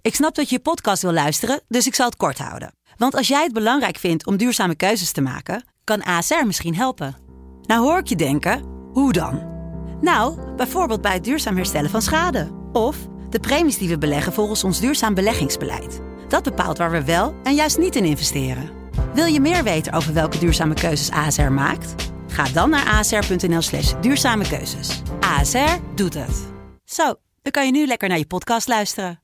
Ik snap dat je podcast wil luisteren, dus ik zal het kort houden. Want als jij het belangrijk vindt om duurzame keuzes te maken, kan ASR misschien helpen. Nou hoor ik je denken, hoe dan? Nou, bijvoorbeeld bij het duurzaam herstellen van schade. Of de premies die we beleggen volgens ons duurzaam beleggingsbeleid. Dat bepaalt waar we wel en juist niet in investeren. Wil je meer weten over welke duurzame keuzes ASR maakt? Ga dan naar asr.nl/duurzame keuzes. ASR doet het. Zo, dan kan je nu lekker naar je podcast luisteren.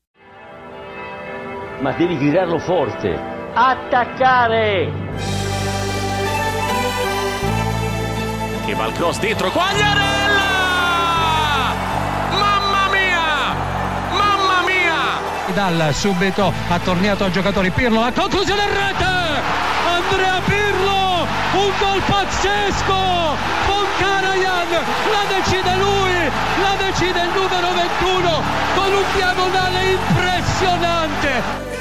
Ma devi gridarlo forte. Attaccare! Che va il cross dentro, Quagliarella! Mamma mia! Mamma mia! Dal subito ha tornato ai giocatori Pirlo, la conclusione in rete! Andrea Pirlo! Un gol pazzesco! Con Karajan! La decide lui! La decide il numero 21 con un diagonale impressionante!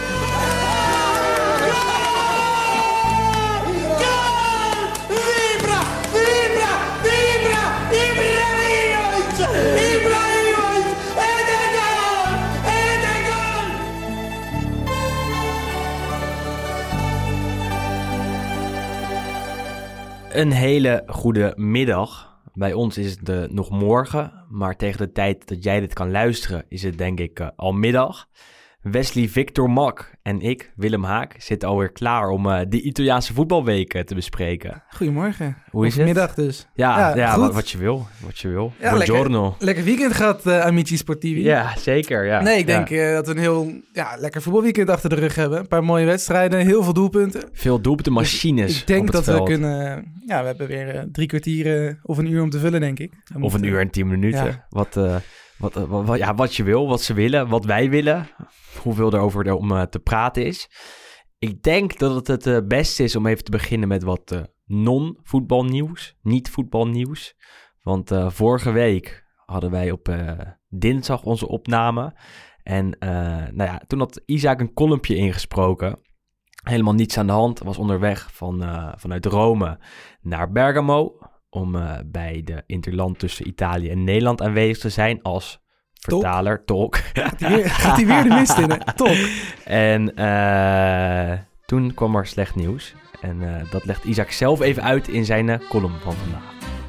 Een hele goede middag. Bij ons is het nog morgen, maar tegen de tijd dat jij dit kan luisteren is het denk ik al middag. Wesley Victor Mak en ik, Willem Haak, zitten alweer klaar om de Italiaanse voetbalweken te bespreken. Goedemorgen. Hoe is het? Middag dus. Ja, goed. wat je wil. Ja, Buongiorno. lekker weekend gehad, amici sportivi. Ja, zeker. Ja. Nee, ik denk dat we een heel lekker voetbalweekend achter de rug hebben. Een paar mooie wedstrijden, heel veel doelpunten. Veel doelpunten, machines. Dus ik denk dat veld. we kunnen... we hebben weer 3 kwartier of een uur om te vullen, denk ik. Of een uur en 10 minuten. Ja. Wat je wil, wat ze willen, wat wij willen. Hoeveel erover om te praten is. Ik denk dat het beste is om even te beginnen met wat non-voetbalnieuws. Niet voetbalnieuws. Want vorige week hadden wij op dinsdag onze opname. En toen had Isaac een columnpje ingesproken. Helemaal niets aan de hand. Was onderweg vanuit Rome naar Bergamo. Om bij de interland tussen Italië en Nederland aanwezig te zijn als vertaler, tolk. Gaat hij weer de mist in, hè? Top. En toen kwam er slecht nieuws. En dat legt Isaac zelf even uit in zijn column van vandaag.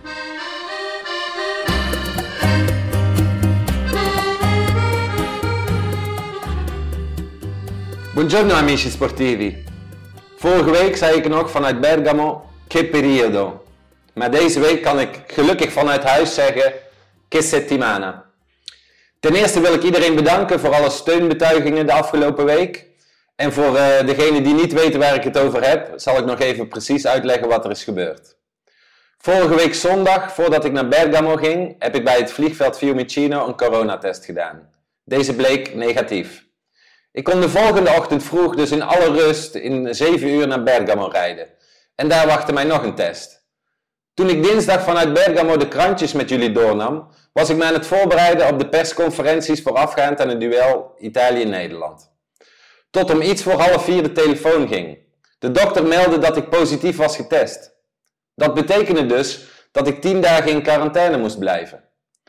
Buongiorno amici sportivi. Vorige week zei ik nog vanuit Bergamo, che periodo. Maar deze week kan ik gelukkig vanuit huis zeggen, che settimana. Ten eerste wil ik iedereen bedanken voor alle steunbetuigingen de afgelopen week. En voor degenen die niet weten waar ik het over heb, zal ik nog even precies uitleggen wat er is gebeurd. Vorige week zondag, voordat ik naar Bergamo ging, heb ik bij het vliegveld Fiumicino een coronatest gedaan. Deze bleek negatief. Ik kon de volgende ochtend vroeg dus in alle rust in 7 uur naar Bergamo rijden. En daar wachtte mij nog een test. Toen ik dinsdag vanuit Bergamo de krantjes met jullie doornam, was ik me aan het voorbereiden op de persconferenties voorafgaand aan het duel Italië-Nederland. Tot om iets voor 3:30 de telefoon ging. De dokter meldde dat ik positief was getest. Dat betekende dus dat ik 10 dagen in quarantaine moest blijven.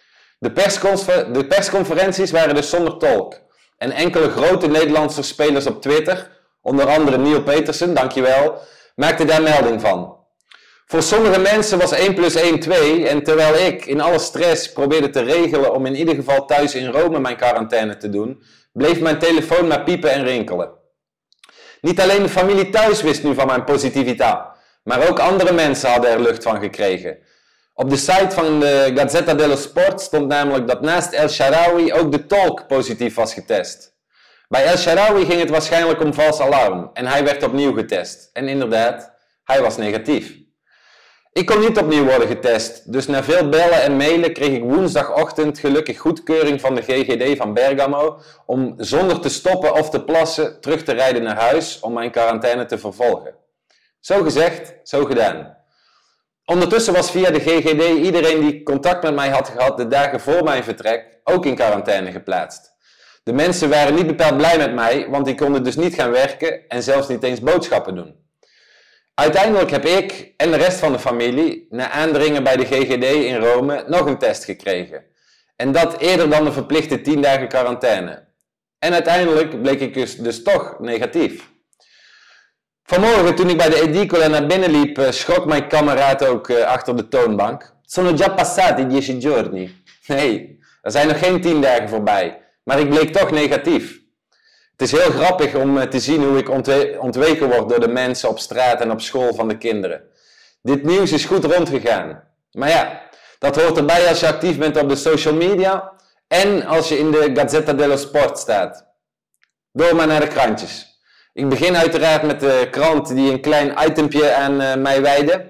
De persconferenties waren dus zonder tolk. En enkele grote Nederlandse spelers op Twitter, onder andere Neil Petersen, dankjewel, maakten daar melding van. Voor sommige mensen was 1 + 1 2 en terwijl ik in alle stress probeerde te regelen om in ieder geval thuis in Rome mijn quarantaine te doen, bleef mijn telefoon maar piepen en rinkelen. Niet alleen de familie thuis wist nu van mijn positiviteit, maar ook andere mensen hadden er lucht van gekregen. Op de site van de Gazzetta dello Sport stond namelijk dat naast El Shaarawy ook de tolk positief was getest. Bij El Shaarawy ging het waarschijnlijk om vals alarm en hij werd opnieuw getest. En inderdaad, hij was negatief. Ik kon niet opnieuw worden getest, dus na veel bellen en mailen kreeg ik woensdagochtend gelukkig goedkeuring van de GGD van Bergamo om zonder te stoppen of te plassen terug te rijden naar huis om mijn quarantaine te vervolgen. Zo gezegd, zo gedaan. Ondertussen was via de GGD iedereen die contact met mij had gehad de dagen voor mijn vertrek ook in quarantaine geplaatst. De mensen waren niet bepaald blij met mij, want die konden dus niet gaan werken en zelfs niet eens boodschappen doen. Uiteindelijk heb ik en de rest van de familie, na aandringen bij de GGD in Rome, nog een test gekregen. En dat eerder dan de verplichte 10 dagen quarantaine. En uiteindelijk bleek ik dus toch negatief. Vanmorgen toen ik bij de edicola naar binnen liep, schrok mijn kameraad ook achter de toonbank. Sono già passati 10 giorni. Nee, er zijn nog geen 10 dagen voorbij. Maar ik bleek toch negatief. Het is heel grappig om te zien hoe ik ontweken word door de mensen op straat en op school van de kinderen. Dit nieuws is goed rondgegaan. Maar ja, dat hoort erbij als je actief bent op de social media en als je in de Gazzetta dello Sport staat. Door maar naar de krantjes. Ik begin uiteraard met de krant die een klein itempje aan mij wijde.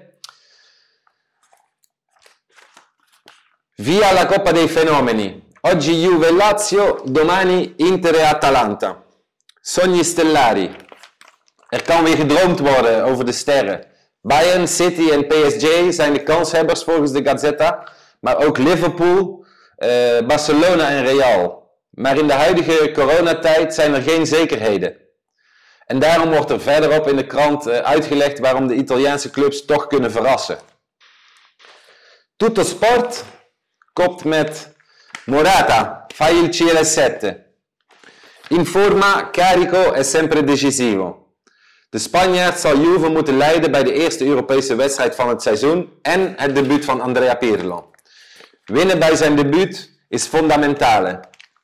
Via la Coppa dei Fenomeni. Oggi Juve e Lazio, domani Inter e Atalanta. Sogni stellari. Er kan weer gedroomd worden over de sterren. Bayern, City en PSG zijn de kanshebbers volgens de Gazzetta, maar ook Liverpool, Barcelona en Real. Maar in de huidige coronatijd zijn er geen zekerheden. En daarom wordt er verderop in de krant uitgelegd waarom de Italiaanse clubs toch kunnen verrassen. Tutto Sport kopt met Morata, fai il CR7. In forma, carico e sempre decisivo. De Spanjaard zal Juve moeten leiden bij de eerste Europese wedstrijd van het seizoen en het debuut van Andrea Pirlo. Winnen bij zijn debuut is fondamentale.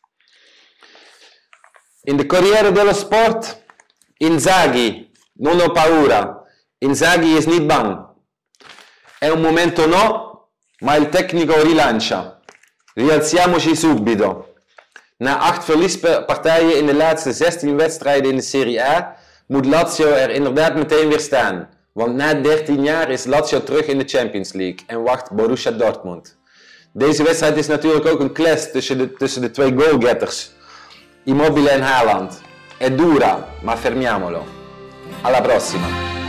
In de Corriere dello Sport, Inzaghi, non ho paura. Inzaghi is niet bang. È un momento no, ma il tecnico rilancia. Rialziamoci subito. Na 8 verliespartijen in de laatste 16 wedstrijden in de Serie A moet Lazio er inderdaad meteen weer staan. Want na 13 jaar is Lazio terug in de Champions League en wacht Borussia Dortmund. Deze wedstrijd is natuurlijk ook een clash tussen de twee goalgetters. Immobile en Haaland. È dura, ma fermiamolo. Alla prossima.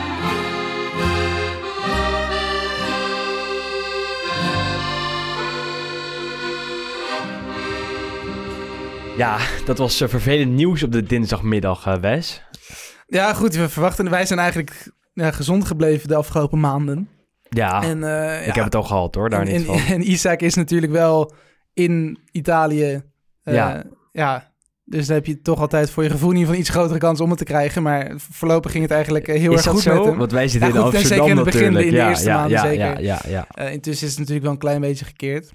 Ja, dat was vervelend nieuws op de dinsdagmiddag, Wes. Ja, goed. Wij zijn eigenlijk gezond gebleven de afgelopen maanden. Ja, en, ik heb het al gehad hoor, daar niet van. En Isaac is natuurlijk wel in Italië. Dus dan heb je toch altijd voor je gevoel in ieder geval iets grotere kans om het te krijgen. Maar voorlopig ging het eigenlijk heel erg goed met hem. Want wij zitten in Amsterdam zeker in het begin, natuurlijk. in de eerste maanden zeker. Ja. Intussen is het natuurlijk wel een klein beetje gekeerd.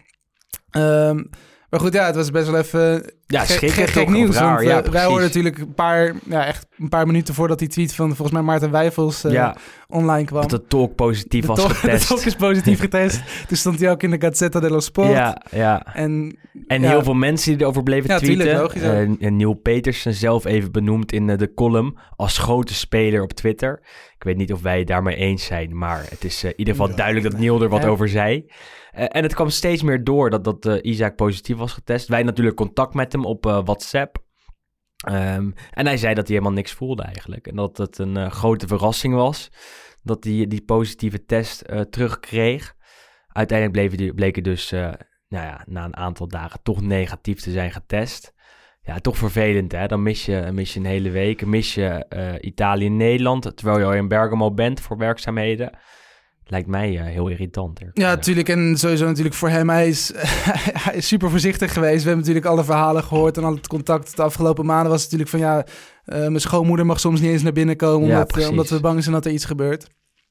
Maar goed, het was best wel even gek nieuws. Want wij hoorden natuurlijk een paar minuten voordat die tweet van volgens mij Maarten Wijfels online kwam. Dat de talk positief was getest. De talk is positief getest. Toen stond hij ook in de Gazzetta dello Sport. Ja. En heel veel mensen die erover bleven tweeten. Tuurlijk, logisch. Neil Petersen zelf even benoemd in de column als grote speler op Twitter. Ik weet niet of wij het daarmee eens zijn, maar het is in ieder geval duidelijk dat Neil er wat over zei. En het kwam steeds meer door dat Isaac positief was getest. Wij natuurlijk contact met hem op WhatsApp. En hij zei dat hij helemaal niks voelde eigenlijk. En dat het een grote verrassing was dat hij die positieve test terugkreeg. Uiteindelijk bleek hij dus na een aantal dagen toch negatief te zijn getest. Ja, toch vervelend hè. Dan mis je een hele week. Mis je Italië en Nederland, terwijl je al in Bergamo bent voor werkzaamheden. Lijkt mij heel irritant. Ja, natuurlijk. En sowieso natuurlijk voor hem. Hij is super voorzichtig geweest. We hebben natuurlijk alle verhalen gehoord en al het contact. De afgelopen maanden was het natuurlijk van mijn schoonmoeder mag soms niet eens naar binnen komen. Omdat we bang zijn dat er iets gebeurt.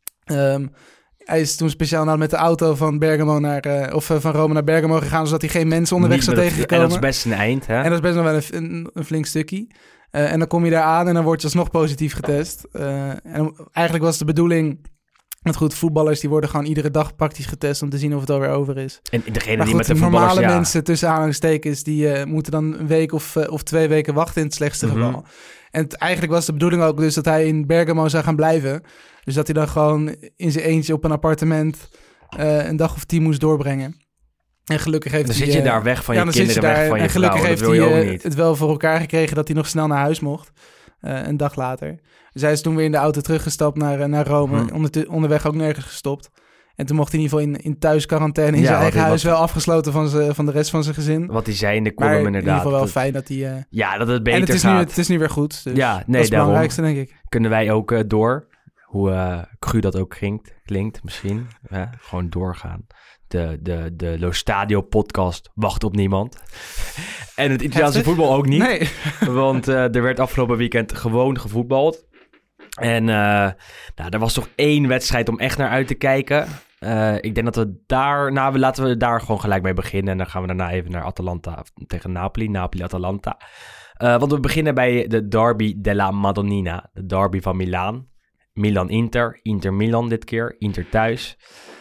Hij is toen speciaal met de auto van Bergamo van Rome naar Bergamo gegaan, zodat hij geen mensen onderweg zou tegenkomen. En dat is best een eind, hè? En dat is best nog wel een flink stukje. En dan kom je daar aan en dan word je alsnog positief getest. En eigenlijk was de bedoeling, want goed, voetballers die worden gewoon iedere dag praktisch getest om te zien of het alweer over is. En degene maar die goed, met de voetballers, normale mensen tussen aanhalingstekens, die moeten dan een week of 2 weken wachten in het slechtste geval. En eigenlijk was de bedoeling ook dus dat hij in Bergamo zou gaan blijven. Dus dat hij dan gewoon in zijn eentje op een appartement een dag of 10 moest doorbrengen. En gelukkig heeft dan zit je daar weg van je kinderen, weg van je vrouw. En gelukkig heeft hij het wel voor elkaar gekregen dat hij nog snel naar huis mocht. Een dag later. Dus hij is toen weer in de auto teruggestapt naar Rome. Onderweg ook nergens gestopt. En toen mocht hij in ieder geval in thuisquarantaine in zijn eigen huis wel afgesloten van de rest van zijn gezin. Wat hij zei in de column inderdaad. In ieder geval wel fijn dat hij... dat het beter gaat. En het is nu weer goed. Dus ja, nee, dat is het belangrijkste, denk ik. Kunnen wij ook door. Hoe cru dat ook klinkt misschien. Gewoon doorgaan. De Lo Stadio podcast wacht op niemand. En het Italiaanse voetbal ook niet. Nee. Want er werd afgelopen weekend gewoon gevoetbald. En er was toch 1 wedstrijd om echt naar uit te kijken. Ik denk dat we daar... laten we daar gewoon gelijk mee beginnen. En dan gaan we daarna even naar Atalanta tegen Napoli. Napoli-Atalanta. Want we beginnen bij de Derby della Madonnina. De derby van Milaan. Milan-Inter. Inter-Milan dit keer. Inter thuis.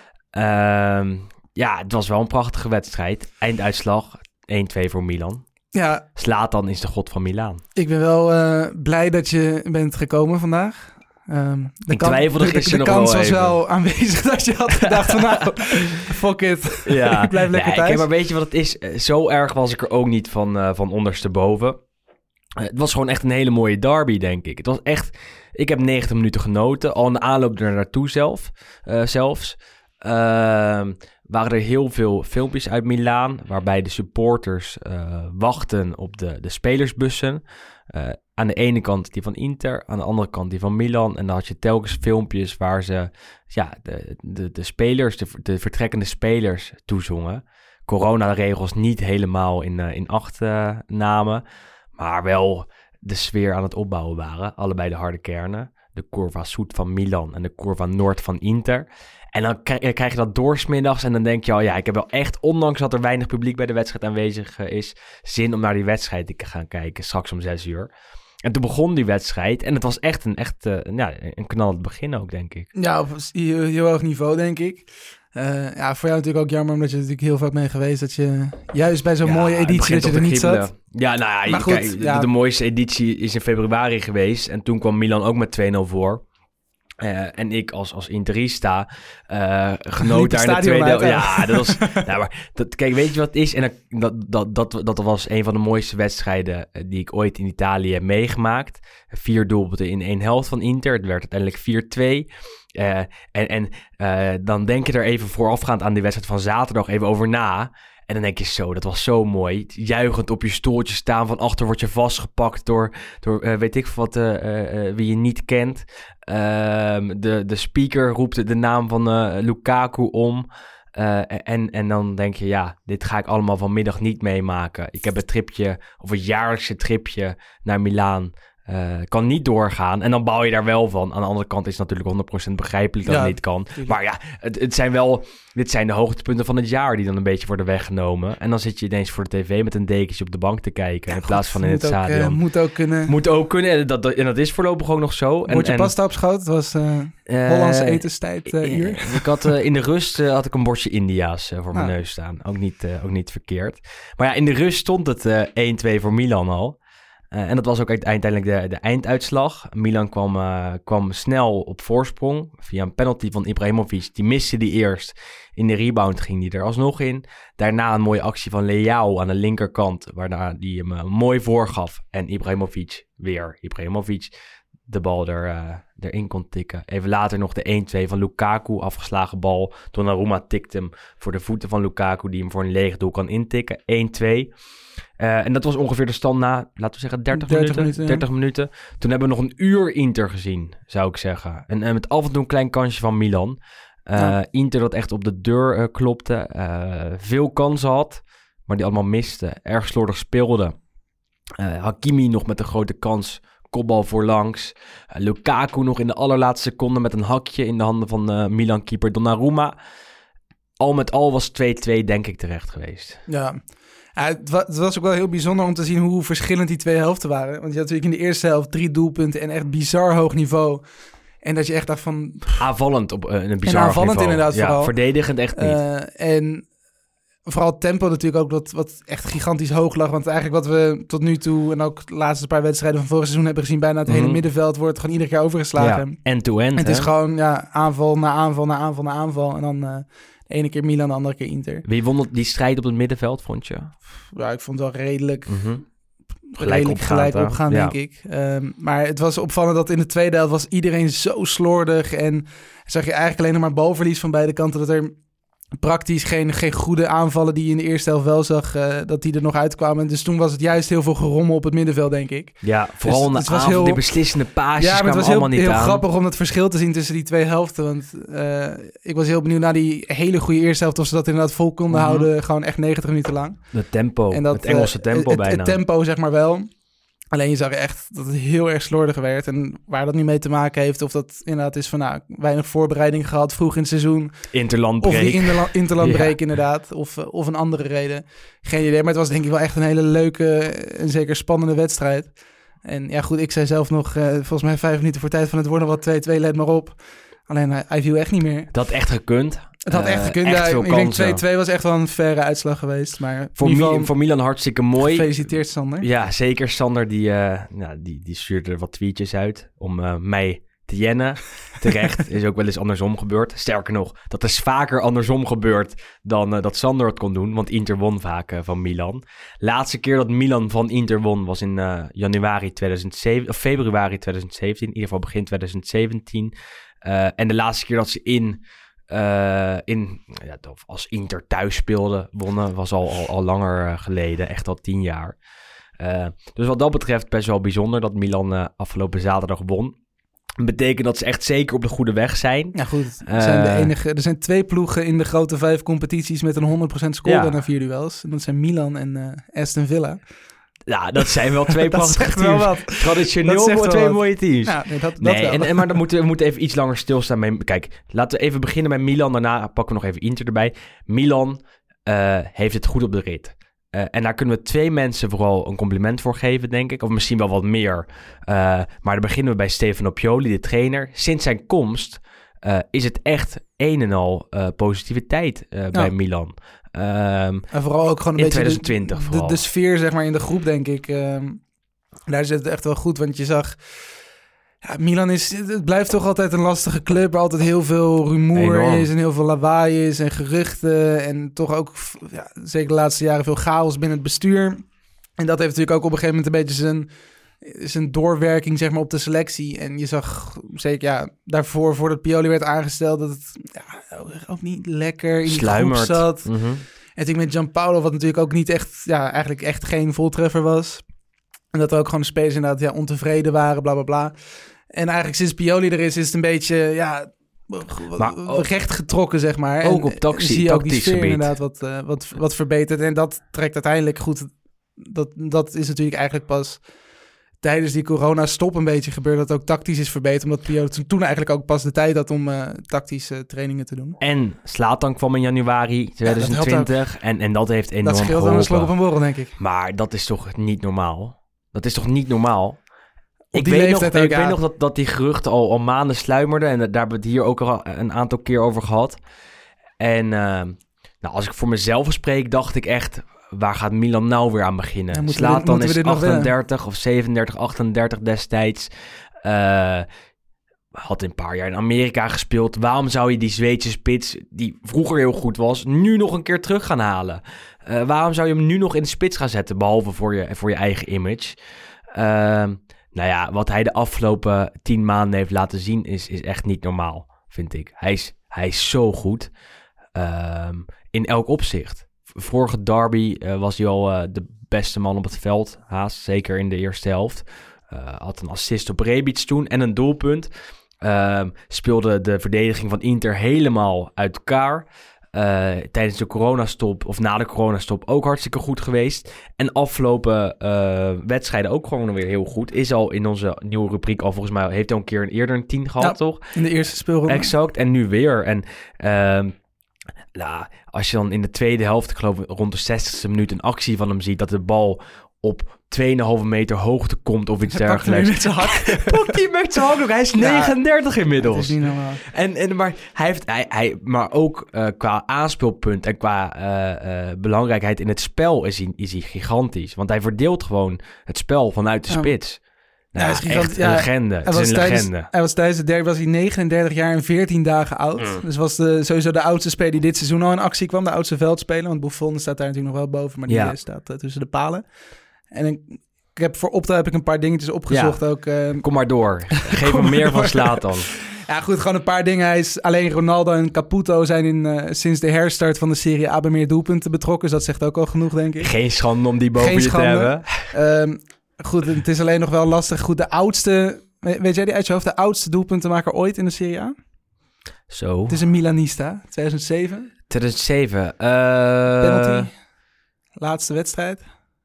Het was wel een prachtige wedstrijd. Einduitslag 1-2 voor Milan. Ja. Zlatan is de god van Milaan. Ik ben wel blij dat je bent gekomen vandaag. Ik twijfelde gisteren nog wel even. De kans was wel aanwezig dat je had gedacht van fuck it. Ja. Ik blijf lekker thuis. Maar weet je wat het is? Zo erg was ik er ook niet van ondersteboven. Het was gewoon echt een hele mooie derby, denk ik. Het was echt... Ik heb 90 minuten genoten. Al in de aanloop er naartoe zelfs. Waren er heel veel filmpjes uit Milaan, waarbij de supporters wachten op de spelersbussen. Aan de ene kant die van Inter, aan de andere kant die van Milan. En dan had je telkens filmpjes waar ze de spelers, de vertrekkende spelers toezongen. Coronaregels niet helemaal in acht namen, maar wel de sfeer aan het opbouwen waren. Allebei de harde kernen. De Curva Sud van Milan en de Curva Noord van Inter. En dan krijg je dat doorsmiddags en dan denk je ik heb wel echt, ondanks dat er weinig publiek bij de wedstrijd aanwezig is, zin om naar die wedstrijd te gaan kijken, straks om 6 uur. En toen begon die wedstrijd en het was echt een knallend begin ook, denk ik. Ja, op heel hoog niveau, denk ik. Voor jou natuurlijk ook jammer, omdat je natuurlijk heel vaak mee geweest, dat je juist bij zo'n mooie editie dat je er niet zat. Ja, de mooiste editie is in februari geweest en toen kwam Milan ook met 2-0 voor. En ik als Interista genoot daar in de tweede helft. Ja, dat was... kijk, weet je wat het is? En dat was een van de mooiste wedstrijden die ik ooit in Italië heb meegemaakt. 4 doelpunten in 1 helft van Inter. Het werd uiteindelijk 4-2. Dan denk je er even voorafgaand aan die wedstrijd van zaterdag even over na. En dan denk je dat was zo mooi. Juichend op je stoeltje staan. Van achter word je vastgepakt door weet ik wat, wie je niet kent. De speaker roept de naam van Lukaku om. En dan denk je, dit ga ik allemaal vanmiddag niet meemaken. Ik heb het jaarlijkse tripje naar Milaan. Kan niet doorgaan. En dan bouw je daar wel van. Aan de andere kant is het natuurlijk 100% begrijpelijk dat het niet kan. Tuurlijk. Maar dit zijn de hoogtepunten van het jaar die dan een beetje worden weggenomen. En dan zit je ineens voor de tv met een dekentje op de bank te kijken. In plaats van in het stadion. Moet ook kunnen. Moet ook kunnen. En dat is voorlopig ook nog zo. Word je pasta op schoot? Het was Hollandse etenstijd uur. Ik had in de rust had ik een bordje India's voor mijn neus staan. Ook niet verkeerd. Maar in de rust stond het 1-2 voor Milan al. En dat was ook uiteindelijk de einduitslag. Milan kwam snel op voorsprong via een penalty van Ibrahimovic. Die miste die eerst. In de rebound ging die er alsnog in. Daarna een mooie actie van Leao aan de linkerkant, waarna die hem mooi voorgaf. En Ibrahimovic de bal erin kon tikken. Even later nog de 1-2 van Lukaku, afgeslagen bal. Donnarumma tikt hem voor de voeten van Lukaku, die hem voor een leeg doel kan intikken. 1-2. En dat was ongeveer de stand na, laten we zeggen, 30 minuten. Toen hebben we nog een uur Inter gezien, zou ik zeggen. En met af en toe een klein kansje van Milan. Inter dat echt op de deur klopte. Veel kansen had, maar die allemaal miste. Erg slordig speelde. Hakimi nog met een grote kans. Kopbal voorlangs. Lukaku nog in de allerlaatste seconde met een hakje in de handen van Milan-keeper Donnarumma. Al met al was 2-2 denk ik terecht geweest. Ja, het was ook wel heel bijzonder om te zien hoe verschillend die twee helften waren. Want je had natuurlijk in de eerste helft 3 doelpunten en echt bizar hoog niveau. En dat je echt dacht van... Aanvallend op een bizar hoog aanvallend niveau. Inderdaad vooral. Verdedigend echt niet. En vooral tempo natuurlijk ook wat echt gigantisch hoog lag. Want eigenlijk wat we tot nu toe en ook de laatste paar wedstrijden van vorig seizoen hebben gezien, bijna het hele middenveld wordt gewoon iedere keer overgeslagen. Ja, end-to-end. Het is gewoon aanval na aanval na aanval na aanval. En dan de ene keer Milan, de andere keer Inter. Wie won die strijd op het middenveld, vond je? Ja, ik vond het wel redelijk gelijk opgaan, denk ik. Maar het was opvallend dat in de tweede helft was iedereen zo slordig. En zag je eigenlijk alleen nog maar balverlies van beide kanten. Dat er praktisch geen goede aanvallen die je in de eerste helft wel zag, dat die er nog uitkwamen. Dus toen was het juist heel veel gerommel op het middenveld, denk ik. Ja, vooral dus, in de avond, die beslissende paasjes ja, maar het was allemaal niet heel aan. grappig om het verschil te zien tussen die twee helften. Want ik was heel benieuwd naar die hele goede eerste helft of ze dat inderdaad vol konden houden. Gewoon echt 90 minuten lang. Het tempo, en dat, het Engelse tempo bijna. Het tempo zeg maar wel. Alleen je zag echt dat het heel erg slordig werd. En waar dat nu mee te maken heeft, of dat inderdaad is van weinig voorbereiding gehad vroeg in het seizoen. Interlandbreek. Of die interlandbreek inderdaad. Of een andere reden. Geen idee, maar het was denk ik wel echt een hele leuke en zeker spannende wedstrijd. En ja goed, ik zei zelf nog, volgens mij 5 minuten voor tijd van het worden wel 2-2, let maar op. Alleen hij viel echt niet meer. Dat had echt gekund. Het had echt gekund. Ja, ik denk 2-2 was echt wel een faire uitslag geweest. Maar voor Milan hartstikke mooi. Gefeliciteerd, Sander. Ja, zeker. Sander die stuurde wat tweetjes uit om mij te jennen. Terecht. Is ook wel eens andersom gebeurd. Sterker nog, dat is vaker andersom gebeurd dan dat Sander het kon doen. Want Inter won vaak van Milan. Laatste keer dat Milan van Inter won was in februari 2017. In ieder geval begin 2017. En de laatste keer dat ze als Inter thuis speelde, wonnen, was al langer geleden. Echt al 10 jaar. Dus wat dat betreft best wel bijzonder dat Milan afgelopen zaterdag won. Dat betekent dat ze echt zeker op de goede weg zijn. Ja goed, er zijn 2 ploegen in de grote 5 competities met een 100% score na 4 duels. En dat zijn Milan en Aston Villa. Ja, dat zijn wel 2 prachtige teams. Traditioneel 2 mooie teams. Ja, maar dan we moeten even iets langer stilstaan bij... Kijk, laten we even beginnen bij Milan. Daarna pakken we nog even Inter erbij. Milan heeft het goed op de rit. En daar kunnen we 2 mensen vooral een compliment voor geven, denk ik. Of misschien wel wat meer. Maar dan beginnen we bij Stefano Pioli, de trainer. Sinds zijn komst is het echt een en al positiviteit bij Milan. En vooral ook gewoon een beetje 2020 de sfeer zeg maar in de groep, denk ik. Daar zit het echt wel goed, want je zag... Ja, Milan het blijft toch altijd een lastige club, waar altijd heel veel rumoer is en heel veel lawaai is en geruchten. En toch ook, zeker de laatste jaren, veel chaos binnen het bestuur. En dat heeft natuurlijk ook op een gegeven moment een beetje zijn doorwerking zeg maar, op de selectie. En je zag zeker daarvoor, voordat Pioli werd aangesteld, dat het ook niet lekker in die groep zat. Mm-hmm. En natuurlijk met Gianpaolo, wat natuurlijk ook niet echt, eigenlijk echt geen voltreffer was. En dat er ook gewoon de spelers inderdaad ontevreden waren, bla bla bla. En eigenlijk sinds Pioli er is het een beetje recht getrokken, zeg maar. Ook op tactisch gebied. Inderdaad wat verbeterd. En dat trekt uiteindelijk goed. Dat is natuurlijk eigenlijk pas tijdens die corona-stop een beetje gebeurd, dat ook tactisch is verbeterd. Omdat Pioli toen eigenlijk ook pas de tijd had om tactische trainingen te doen. En Zlatan kwam in januari 2020. En dat heeft enorm geholpen. Dat scheelt aan een slok op een borrel, denk ik. Maar dat is toch niet normaal? Dat is toch niet normaal? Ik weet nog dat die geruchten al maanden sluimerden. En daar hebben we het hier ook al een aantal keer over gehad. En als ik voor mezelf spreek, dacht ik echt... Waar gaat Milan nou weer aan beginnen? Zlatan is 38 of 37, 38 destijds. Had een paar jaar in Amerika gespeeld. Waarom zou je die Zweedse spits, die vroeger heel goed was, nu nog een keer terug gaan halen? Waarom zou je hem nu nog in de spits gaan zetten, behalve voor je eigen image? Wat hij de afgelopen 10 maanden heeft laten zien is echt niet normaal, vind ik. Hij is zo goed in elk opzicht. Vorige derby was hij al de beste man op het veld, haast. Zeker in de eerste helft. Had een assist op Rebic toen en een doelpunt. Speelde de verdediging van Inter helemaal uit elkaar. Tijdens de coronastop of na de coronastop ook hartstikke goed geweest. En afgelopen wedstrijden ook gewoon weer heel goed. Is al in onze nieuwe rubriek al volgens mij... heeft hij al een keer eerder een 10 gehad, toch? In de eerste speelronde. Exact, en nu weer. En als je dan in de tweede helft, ik geloof rond de 60e minuut, een actie van hem ziet, dat de bal op 2,5 meter hoogte komt of iets dergelijks. Pakt hij met zijn hak. Hij is 39 inmiddels. Dat is niet normaal. Maar maar ook qua aanspeelpunt en qua belangrijkheid in het spel is hij gigantisch. Want hij verdeelt gewoon het spel vanuit de spits. Nou, hij is echt een legende. Het is een legende. Hij was tijdens de derby was hij 39 jaar en 14 dagen oud. Dus was sowieso de oudste speler die dit seizoen al in actie kwam. De oudste veldspeler. Want Buffon staat daar natuurlijk nog wel boven. Maar die staat tussen de palen. En ik heb voor Opta een paar dingetjes opgezocht ook. Kom maar door. Geef hem meer van Zlatan. Ja, goed, gewoon een paar dingen. Alleen Ronaldo en Caputo zijn sinds de herstart van de Serie A bij meer doelpunten betrokken. Dus dat zegt ook al genoeg, denk ik. Geen schande om die boven je te hebben. Goed, het is alleen nog wel lastig. Goed, de oudste... Weet jij die uit je hoofd? De oudste doelpuntenmaker ooit in de Serie A? Zo. Het is een Milanista, 2007. 2007. Penalty. Laatste wedstrijd.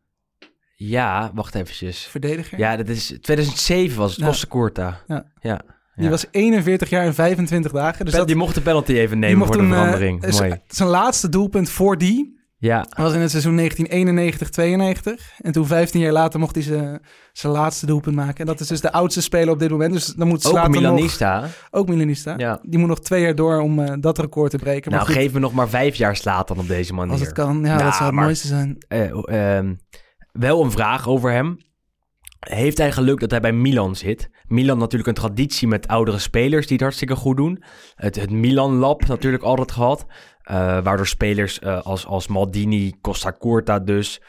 Ja, wacht eventjes. Verdediger. Ja, dat is 2007 was het. Costa Curta. Ja. Die was 41 jaar en 25 dagen. Dus die mocht de penalty even nemen voor de verandering. Mooi. Zijn laatste doelpunt voor die... Ja. was in het seizoen 1991-92. En toen 15 jaar later mocht hij zijn laatste doelpunt maken. En dat is dus de oudste speler op dit moment. Dus dan moet ook Milanista. Ook Milanista. Ja. Die moet nog 2 jaar door om dat record te breken. Nou, geef me nog maar 5 jaar Zlatan op deze manier. Als het kan, dat zou het mooiste zijn. Wel een vraag over hem. Heeft hij geluk dat hij bij Milan zit? Milan natuurlijk een traditie met oudere spelers die het hartstikke goed doen. Het Milan Lab natuurlijk altijd gehad. Waardoor spelers als Maldini, Costa Curta dus,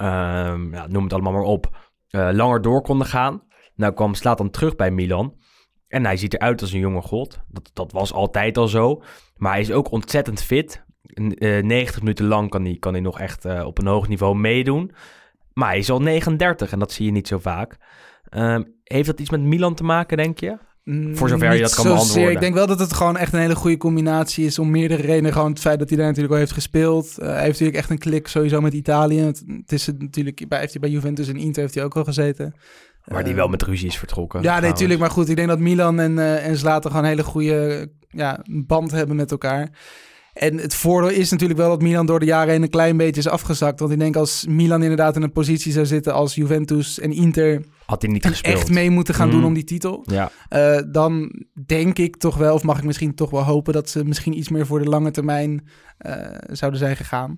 noem het allemaal maar op, langer door konden gaan. Nou kwam Zlatan terug bij Milan. En hij ziet eruit als een jonge god. Dat was altijd al zo. Maar hij is ook ontzettend fit. 90 minuten lang kan hij nog echt op een hoog niveau meedoen. Maar hij is al 39 en dat zie je niet zo vaak. Heeft dat iets met Milan te maken, denk je? Voor zover je dat kan beantwoorden. Ik denk wel dat het gewoon echt een hele goede combinatie is om meerdere redenen. Gewoon het feit dat hij daar natuurlijk al heeft gespeeld. Hij heeft natuurlijk echt een klik sowieso met Italië. Het is natuurlijk, heeft hij bij Juventus en Inter heeft hij ook al gezeten. Maar die wel met ruzie is vertrokken. Ja, nee, natuurlijk. Maar goed, ik denk dat Milan en Zlatan gewoon een hele goede band hebben met elkaar. En het voordeel is natuurlijk wel dat Milan door de jaren heen een klein beetje is afgezakt. Want ik denk als Milan inderdaad in een positie zou zitten als Juventus en Inter... had hij niet gespeeld. Echt mee moeten gaan doen om die titel. Ja. Dan denk ik toch wel, of mag ik misschien toch wel hopen... dat ze misschien iets meer voor de lange termijn zouden zijn gegaan.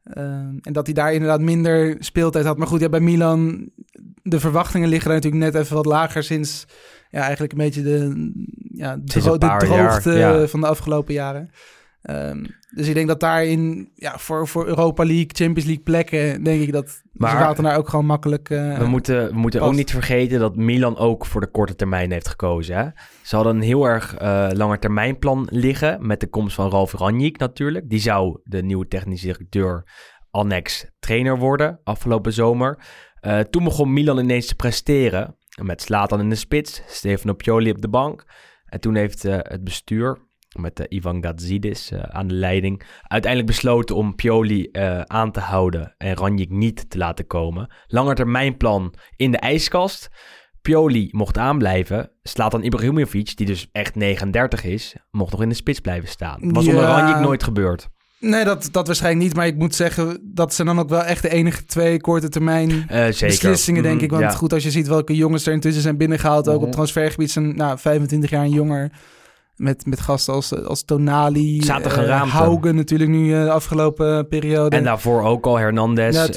En dat hij daar inderdaad minder speeltijd had. Maar goed, bij Milan... de verwachtingen liggen daar natuurlijk net even wat lager sinds... eigenlijk een beetje de droogte van de afgelopen jaren. Dus ik denk dat daarin voor Europa League, Champions League plekken, denk ik dat Zlatan daar ook gewoon makkelijk we moeten ook niet vergeten dat Milan ook voor de korte termijn heeft gekozen. Hè? Ze hadden een heel erg langetermijnplan liggen met de komst van Ralf Rangnick natuurlijk. Die zou de nieuwe technische directeur annex trainer worden afgelopen zomer. Toen begon Milan ineens te presteren met Zlatan in de spits, Stefano Pioli op de bank. En toen heeft het bestuur met Ivan Gazidis aan de leiding uiteindelijk besloten om Pioli aan te houden en Rangnick niet te laten komen. Langetermijnplan in de ijskast. Pioli mocht aanblijven. Zlatan Ibrahimovic, die dus echt 39 is, mocht nog in de spits blijven staan. Was onder Rangnick nooit gebeurd. Nee, dat waarschijnlijk niet. Maar ik moet zeggen, dat zijn dan ook wel echt de enige 2 korte termijn beslissingen, denk ik. Want goed, als je ziet welke jongens er intussen zijn binnengehaald, ook op transfergebied zijn 25 jaar en jonger. Met gasten als Tonali, Hauge natuurlijk nu de afgelopen periode. En daarvoor ook al Hernandez,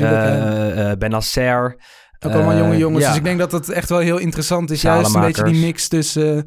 Benacer. Ook allemaal jonge jongens. Dus ik denk dat het echt wel heel interessant is. Juist een beetje die mix tussen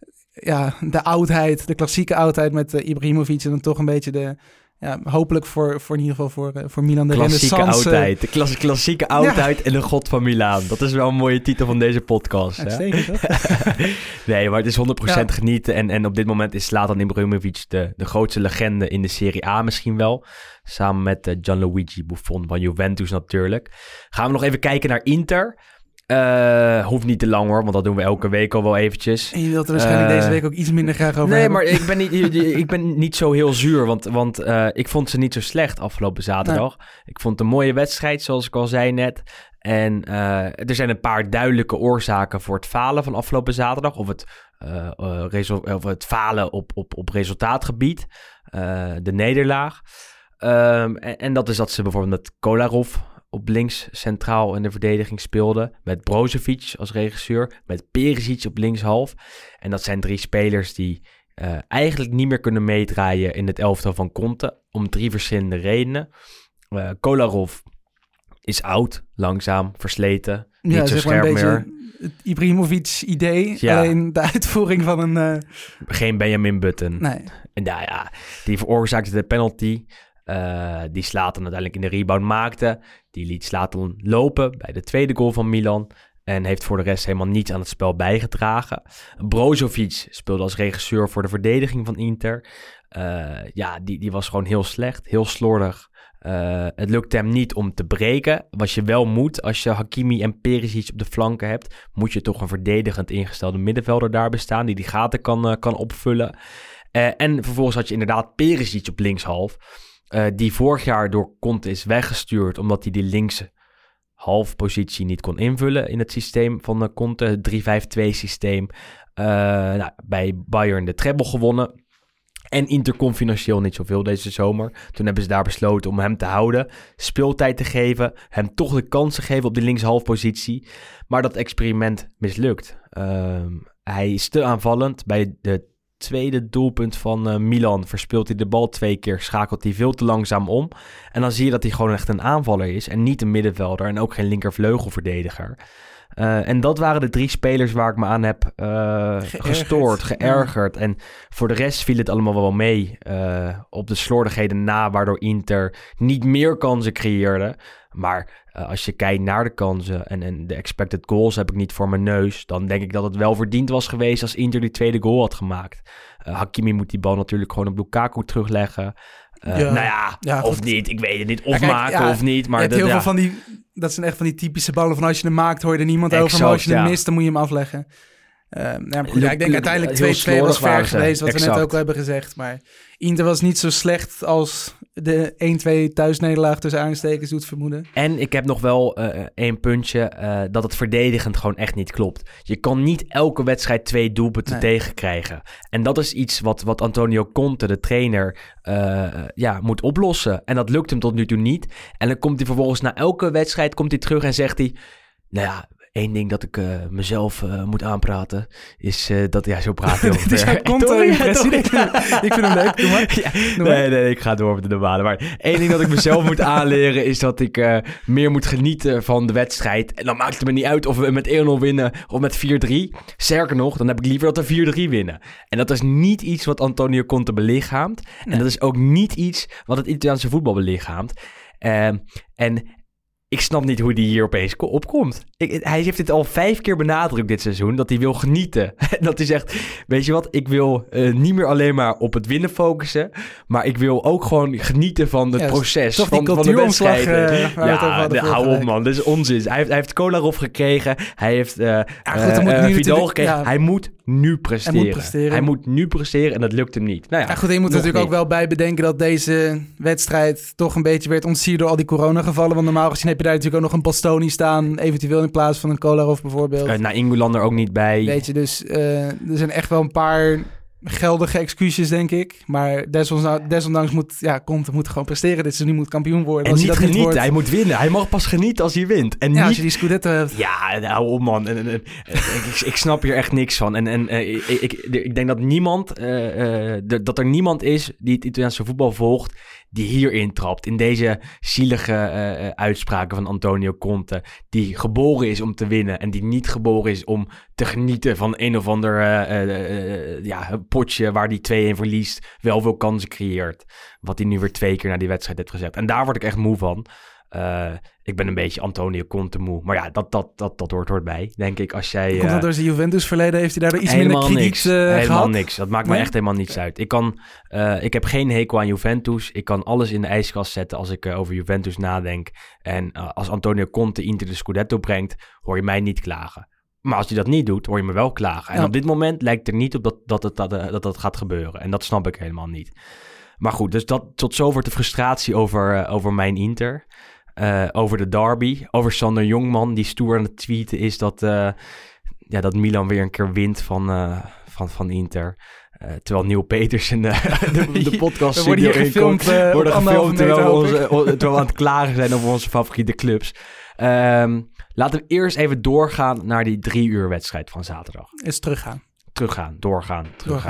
de oudheid, de klassieke oudheid met Ibrahimovic en dan toch een beetje de... hopelijk voor in ieder geval voor Milan de renaissance. Oudheid. De klassieke oudheid en de god van Milaan. Dat is wel een mooie titel van deze podcast. Uitstekend, Nee, maar het is 100% genieten. En op dit moment is Zlatan Ibrahimovic de grootste legende in de Serie A misschien wel. Samen met Gianluigi Buffon van Juventus natuurlijk. Gaan we nog even kijken naar Inter. Hoeft niet te lang hoor, want dat doen we elke week al wel eventjes. En je wilt er waarschijnlijk deze week ook iets minder graag over hebben. Nee, maar ik ben niet zo heel zuur, want ik vond ze niet zo slecht afgelopen zaterdag. Nee. Ik vond het een mooie wedstrijd, zoals ik al zei net. En er zijn een paar duidelijke oorzaken voor het falen van afgelopen zaterdag. Of het falen op resultaatgebied, de nederlaag. En dat is dat ze bijvoorbeeld met Kolarov op links centraal in de verdediging speelde. Met Brozovic als regisseur. Met Perisic op linkshalf. En dat zijn 3 spelers die eigenlijk niet meer kunnen meedraaien in het elftal van Conte. Om 3 verschillende redenen. Kolarov is oud, langzaam, versleten. Niet zo scherp meer. Het Ibrahimovic-idee. Ja. Alleen de uitvoering van een... Geen Benjamin Button. Nee. En die veroorzaakte de penalty. Die Zlatan uiteindelijk in de rebound maakte. Die liet Zlatan lopen bij de tweede goal van Milan. En heeft voor de rest helemaal niets aan het spel bijgedragen. Brozovic speelde als regisseur voor de verdediging van Inter. Die was gewoon heel slecht, heel slordig. Het lukt hem niet om te breken. Wat je wel moet, als je Hakimi en Perisic op de flanken hebt, moet je toch een verdedigend ingestelde middenvelder daar bestaan, die gaten kan opvullen. En vervolgens had je inderdaad Perisic op linkshalf, die vorig jaar door Conte is weggestuurd, omdat hij die linkse halfpositie niet kon invullen in het systeem van Conte, het 3-5-2 systeem. Bij Bayern de treble gewonnen. En Inter kon financieel niet zoveel deze zomer. Toen hebben ze daar besloten om hem te houden, speeltijd te geven, hem toch de kans te geven op de linkshalfpositie. Maar dat experiment mislukt. Hij is te aanvallend. Bij de tweede doelpunt van Milan verspeelt hij de bal 2 keer, schakelt hij veel te langzaam om. En dan zie je dat hij gewoon echt een aanvaller is en niet een middenvelder en ook geen linkervleugelverdediger. En dat waren de 3 spelers waar ik me aan heb gestoord, geërgerd. En voor de rest viel het allemaal wel mee op de slordigheden na, waardoor Inter niet meer kansen creëerde. Maar als je kijkt naar de kansen en de expected goals heb ik niet voor mijn neus, dan denk ik dat het wel verdiend was geweest als Inter die tweede goal had gemaakt. Hakimi moet die bal natuurlijk gewoon op Lukaku terugleggen. Of niet, ik weet het niet. Of maken of niet. Maar heel veel van die, dat zijn echt van die typische ballen van als je hem maakt hoor je er niemand over, maar als je hem mist dan moet je hem afleggen. Ik denk uiteindelijk 2-2 was ver geweest, wat we net ook hebben gezegd. Maar Inter was niet zo slecht als de 1-2 thuisnederlaag tussen aanstekens doet vermoeden. En ik heb nog wel 1 puntje, dat het verdedigend gewoon echt niet klopt. Je kan niet elke wedstrijd 2 doelpunten tegenkrijgen. En dat is iets wat Antonio Conte, de trainer, moet oplossen. En dat lukt hem tot nu toe niet. En dan komt hij vervolgens na elke wedstrijd terug en zegt hij, Eén ding dat ik mezelf moet aanpraten is dat... Ja, zo praat hij over. Het is jouw Conte-impressie. Ik vind hem leuk. Doe maar. Nee, ik ga door met de normale. Maar één ding dat ik mezelf moet aanleren is dat ik meer moet genieten van de wedstrijd. En dan maakt het me niet uit of we met 1-0 winnen of met 4-3. Sterker nog, dan heb ik liever dat we 4-3 winnen. En dat is niet iets wat Antonio Conte belichaamt. Nee. En dat is ook niet iets wat het Italiaanse voetbal belichaamt. En ik snap niet hoe die hier opeens opkomt. Hij heeft dit al 5 keer benadrukt dit seizoen, dat hij wil genieten. Dat hij zegt, weet je wat, ik wil niet meer alleen maar op het winnen focussen, maar ik wil ook gewoon genieten van het proces, toch van de wedstrijd. Hou op man, dat is onzin. Hij heeft Kolarov gekregen, hij heeft Vidal gekregen. Ja. Hij moet nu presteren. Hij moet nu presteren en dat lukt hem niet. Je moet natuurlijk ook wel bij bedenken dat deze wedstrijd toch een beetje werd ontsierd door al die coronagevallen, want normaal gezien heb je daar natuurlijk ook nog een Bastoni staan, eventueel in plaats van een Kolarov bijvoorbeeld. Ingolan er ook niet bij. Weet je, dus er zijn echt wel een paar geldige excuses, denk ik. Maar desondanks moet Conte moet gewoon presteren. Dit seizoen moet kampioen worden. En als niet hij dat genieten, niet wordt, hij moet winnen. Hij mag pas genieten als hij wint. En niet... als je die Scudetto hebt. Ja, hou op man. Ik snap hier echt niks van. Ik denk dat dat er niemand is die het Italiaanse voetbal volgt die hier intrapt. In deze zielige uitspraken van Antonio Conte. Die geboren is om te winnen. En die niet geboren is om te genieten van een of ander potje waar hij 2-1 verliest. Wel veel kansen creëert. Wat hij nu weer 2 keer na die wedstrijd heeft gezegd. En daar word ik echt moe van. Ik ben een beetje Antonio Conte moe. Maar ja, dat hoort bij, denk ik. Als jij, komt dat door zijn Juventus-verleden? Heeft hij daar iets minder krediet gehad? Helemaal niks. Dat maakt me echt helemaal niets uit. Ik heb geen hekel aan Juventus. Ik kan alles in de ijskast zetten als ik over Juventus nadenk. En als Antonio Conte Inter de Scudetto brengt, hoor je mij niet klagen. Maar als hij dat niet doet, hoor je me wel klagen. En op dit moment lijkt er niet op dat gaat gebeuren. En dat snap ik helemaal niet. Maar goed, dus tot zover de frustratie over mijn Inter. Over de derby. Over Sander Jongman, die stoer aan het tweeten is dat Milan weer een keer wint van Inter. Terwijl Neil Petersen de podcast worden hier gefilmd, terwijl we aan het klagen zijn over onze favoriete clubs. Laten we eerst even doorgaan naar die 3 uur wedstrijd van zaterdag. Eens teruggaan. Doorgaan.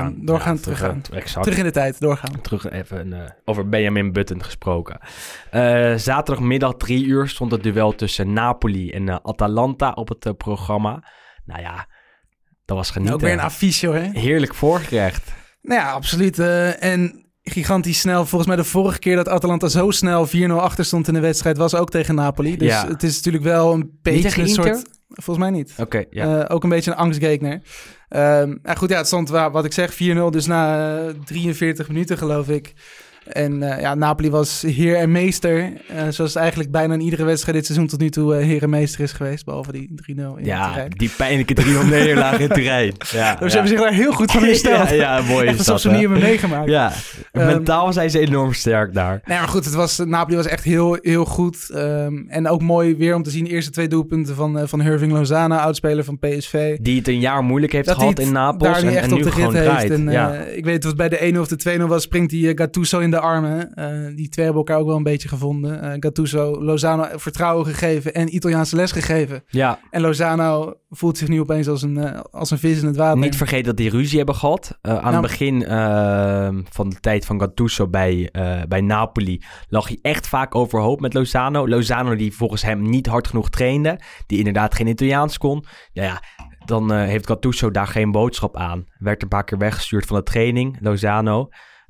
Exact. Terug in de tijd, doorgaan. Terug even over Benjamin Button gesproken. Zaterdagmiddag 3 uur stond het duel tussen Napoli en Atalanta op het programma. Nou ja, dat was genieten. Ook weer een affiche hoor. Heerlijk voorgerecht. Nou ja, absoluut. En gigantisch snel. Volgens mij de vorige keer dat Atalanta zo snel 4-0 achter stond in de wedstrijd was ook tegen Napoli. Dus het is natuurlijk wel een beetje een soort... Volgens mij niet. Oké, ja. Ook een beetje een angstgekner. Goed, het stond wat ik zeg, 4-0, dus na 43 minuten geloof ik. En Napoli was heer en meester. Zoals het eigenlijk bijna in iedere wedstrijd dit seizoen tot nu toe heer en meester is geweest. Behalve die 3-0 in Turijn. Die pijnlijke 3-0 nederlaag in Turijn. Ja, dus ze hebben zich daar heel goed van hersteld. Ja, mooi. Echt alsof ze niet hebben meegemaakt. Ja, mentaal zijn ze enorm sterk daar. Nee, maar goed, Napoli was echt heel, heel goed. En ook mooi weer om te zien de eerste 2 doelpunten van Hirving Lozano, oudspeler van PSV. Die het een jaar moeilijk heeft gehad in Napels daar en nu gewoon draait. Ik weet wat bij de 1-0 of de 2-0 was, springt die Gattuso in de armen. Die twee hebben elkaar ook wel een beetje gevonden. Gattuso, Lozano vertrouwen gegeven en Italiaanse les gegeven. Ja. En Lozano voelt zich nu opeens als een vis in het water. Niet vergeten dat die ruzie hebben gehad. Aan het begin van de tijd van Gattuso bij Napoli lag hij echt vaak overhoop met Lozano. Lozano die volgens hem niet hard genoeg trainde. Die inderdaad geen Italiaans kon. Dan heeft Gattuso daar geen boodschap aan. Werd een paar keer weggestuurd van de training, Lozano.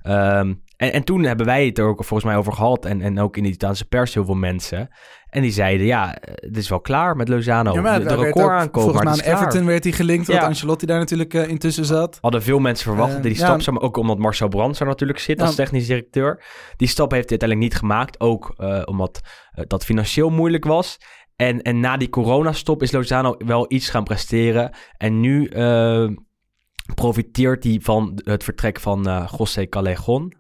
En toen hebben wij het er ook volgens mij over gehad. En ook in de Italiaanse pers heel veel mensen. En die zeiden, het is wel klaar met Lozano. Ja, de record aankomen. Volgens mij aan Everton werd hij gelinkt, omdat Ancelotti daar natuurlijk intussen zat. Hadden veel mensen verwacht dat die stap zou, maar ook omdat Marcel Brands er natuurlijk zit als technisch directeur. Die stap heeft hij uiteindelijk niet gemaakt. Ook omdat dat financieel moeilijk was. En na die coronastop is Lozano wel iets gaan presteren. En nu profiteert hij van het vertrek van José Callejon.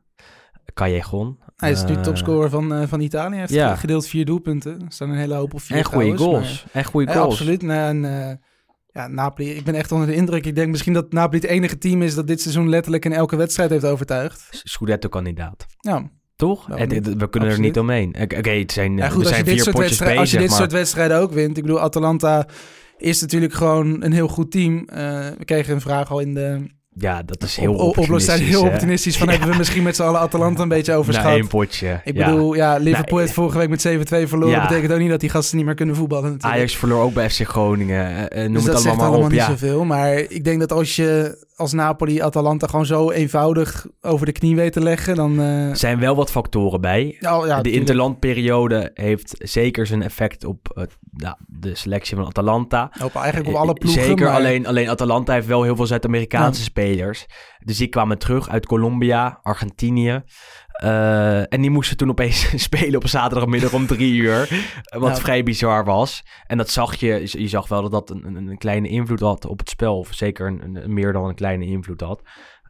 Hij is nu topscorer van Italië. Hij heeft gedeeld 4 doelpunten. Er staan een hele hoop op 4. En goede goals. Absoluut. Napoli, ik ben echt onder de indruk. Ik denk misschien dat Napoli het enige team is dat dit seizoen letterlijk in elke wedstrijd heeft overtuigd. Scudetto-kandidaat. Ja. Toch? We kunnen er niet omheen. Oké, het zijn 4 potjes bezig. Als je dit soort wedstrijden ook wint. Ik bedoel, Atalanta is natuurlijk gewoon een heel goed team. We kregen een vraag al in de... Ja, dat is heel opportunistisch. Heel opportunistisch. Van hebben we misschien met z'n allen Atalanta een beetje overschat. Na 1 potje. Ik bedoel, Liverpool heeft vorige week met 7-2 verloren. Dat betekent ook niet dat die gasten niet meer kunnen voetballen natuurlijk. Ajax verloor ook bij FC Groningen. Noem dus het dat allemaal zegt op. Niet zoveel. Maar ik denk dat als je als Napoli Atalanta gewoon zo eenvoudig over de knie weet te leggen, dan... Er zijn wel wat factoren bij. De interlandperiode heeft zeker zijn effect op de selectie van Atalanta. Eigenlijk op alle ploegen. Zeker, maar... alleen Atalanta heeft wel heel veel Zuid-Amerikaanse spelers. Dus die kwamen terug uit Colombia, Argentinië. En die moesten toen opeens spelen op zaterdagmiddag om 3 uur. Wat vrij bizar was. En dat zag je. Je zag wel dat een kleine invloed had op het spel. Of zeker een meer dan een kleine invloed had.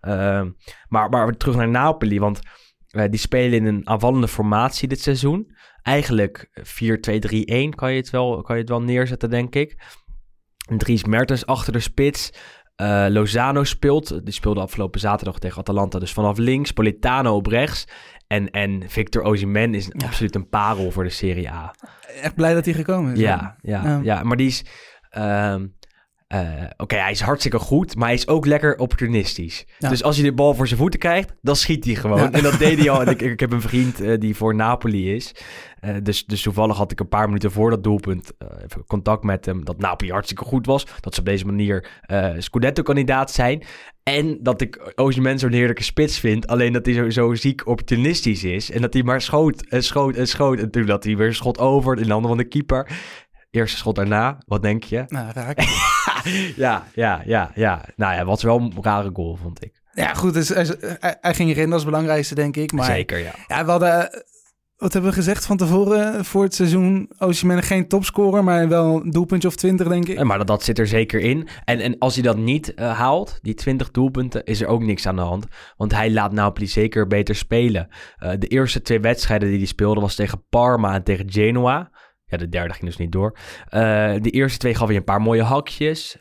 Maar terug naar Napoli. Want die spelen in een aanvallende formatie dit seizoen. Eigenlijk 4-2-3-1 kan je het wel neerzetten, denk ik. Dries Mertens achter de spits. Lozano die speelde afgelopen zaterdag tegen Atalanta, dus vanaf links. Politano op rechts. En Victor Osimhen is absoluut een parel voor de Serie A. Echt blij dat hij gekomen is. Ja, maar die is... hij is hartstikke goed, maar hij is ook lekker opportunistisch. Ja. Dus als hij de bal voor zijn voeten krijgt, dan schiet hij gewoon. Ja. En dat deed hij al. En ik heb een vriend die voor Napoli is. Dus toevallig had ik een paar minuten voor dat doelpunt contact met hem. Dat Napoli hartstikke goed was. Dat ze op deze manier Scudetto-kandidaat zijn. En dat ik Osimhen zo'n heerlijke spits vind. Alleen dat hij zo ziek opportunistisch is. En dat hij maar schoot. En toen dat hij weer een schot over in de handen van de keeper. Eerste schot daarna, wat denk je? Raak. Ja. Nou ja, het was wel een rare goal, vond ik. Ja, goed, dus hij ging erin, dat is het belangrijkste, denk ik. Maar, zeker, ja. Ja, we hadden, wat hebben we gezegd van tevoren voor het seizoen? Osimhen geen topscorer, maar wel een doelpuntje of 20, denk ik. Maar dat zit er zeker in. En als hij dat niet haalt, die 20 doelpunten, is er ook niks aan de hand. Want hij laat Napoli zeker beter spelen. De eerste 2 wedstrijden die hij speelde was tegen Parma en tegen Genoa. Ja, de derde ging dus niet door. De eerste 2 gaf hij een paar mooie hakjes.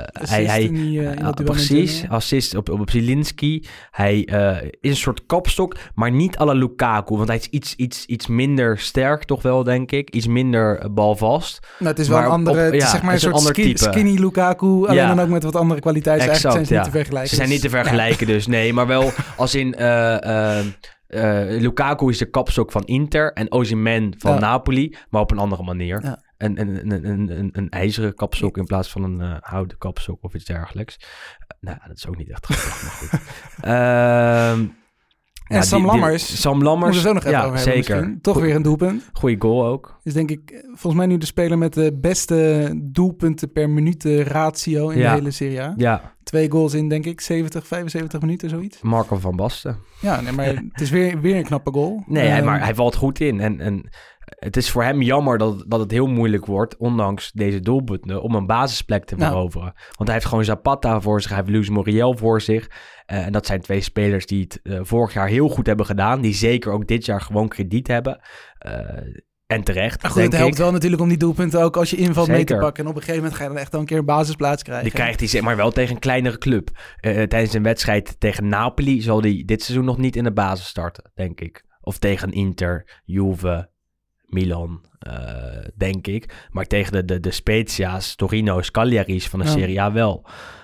Precies, assist op Zielinski. Hij is een soort kapstok, maar niet à la Lukaku. Want hij is iets minder sterk toch wel, denk ik. Iets minder balvast. Nou, het is wel een andere, zeg maar een soort skinny Lukaku. Alleen dan ook met wat andere kwaliteiten. Exact, eigenlijk zijn ze niet te vergelijken. Ze zijn niet te vergelijken dus, nee. Maar wel als in... Lukaku is de kapstok van Inter en Osimhen van Napoli, maar op een andere manier. Ja. Een ijzeren kapstok in plaats van een houten kapstok of iets dergelijks. Dat is ook niet echt grappig, maar goed. En Sam Lammers. Sam Lammers. Moeten we het ook nog even over hebben zeker. Misschien. Toch weer een doelpunt. Goeie goal ook. Is denk ik volgens mij nu de speler met de beste doelpunten per minuut ratio in de hele Serie A. Ja. 2 goals in, denk ik, 75 minuten, zoiets. Marco van Basten. Ja, nee, maar het is weer een knappe goal. Nee, maar hij valt goed in. En het is voor hem jammer dat het heel moeilijk wordt, ondanks deze doelpunten, om een basisplek te veroveren. Want hij heeft gewoon Zapata voor zich, hij heeft Luis Muriel voor zich. En dat zijn 2 spelers die het vorig jaar heel goed hebben gedaan, die zeker ook dit jaar gewoon krediet hebben. En terecht, maar goed, het helpt wel natuurlijk om die doelpunten ook als je invalt zeker mee te pakken. En op een gegeven moment ga je dan echt wel een keer een basisplaats krijgen. Die krijgt hij zeg maar wel tegen een kleinere club. Tijdens een wedstrijd tegen Napoli zal hij dit seizoen nog niet in de basis starten, denk ik. Of tegen Inter, Juve, Milan, denk ik. Maar tegen de Spezia's, Torino's, Cagliari's van de Serie A wel.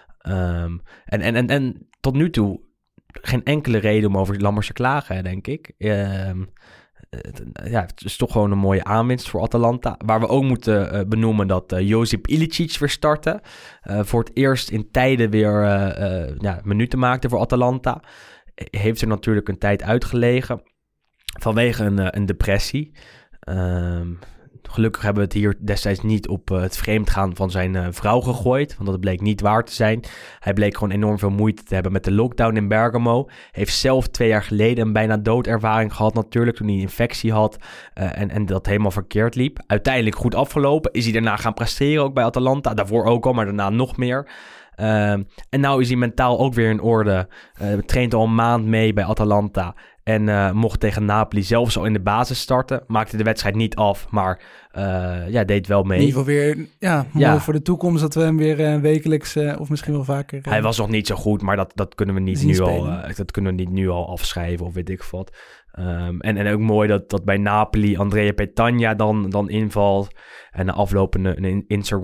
En tot nu toe geen enkele reden om over Lammers te klagen, denk ik. Het is toch gewoon een mooie aanwinst voor Atalanta. Waar we ook moeten benoemen dat Josip Ilicic weer startte. Voor het eerst in tijden weer minuten maakte voor Atalanta. Heeft er natuurlijk een tijd uitgelegen vanwege een depressie. Gelukkig hebben we het hier destijds niet op het vreemdgaan van zijn vrouw gegooid. Want dat bleek niet waar te zijn. Hij bleek gewoon enorm veel moeite te hebben met de lockdown in Bergamo. Heeft zelf 2 jaar geleden een bijna doodervaring gehad natuurlijk. Toen hij een infectie had en dat helemaal verkeerd liep. Uiteindelijk goed afgelopen. Is hij daarna gaan presteren ook bij Atalanta. Daarvoor ook al, maar daarna nog meer. En nou is hij mentaal ook weer in orde. Traint al een maand mee bij Atalanta. En mocht tegen Napoli zelfs al in de basis starten. Maakte de wedstrijd niet af, maar deed wel mee. In ieder geval weer mooi voor de toekomst dat we hem weer wekelijks of misschien wel vaker... Hij was nog niet zo goed, maar dat kunnen we niet nu al afschrijven of weet ik wat. En ook mooi dat bij Napoli Andrea Petagna dan invalt. En na afloop een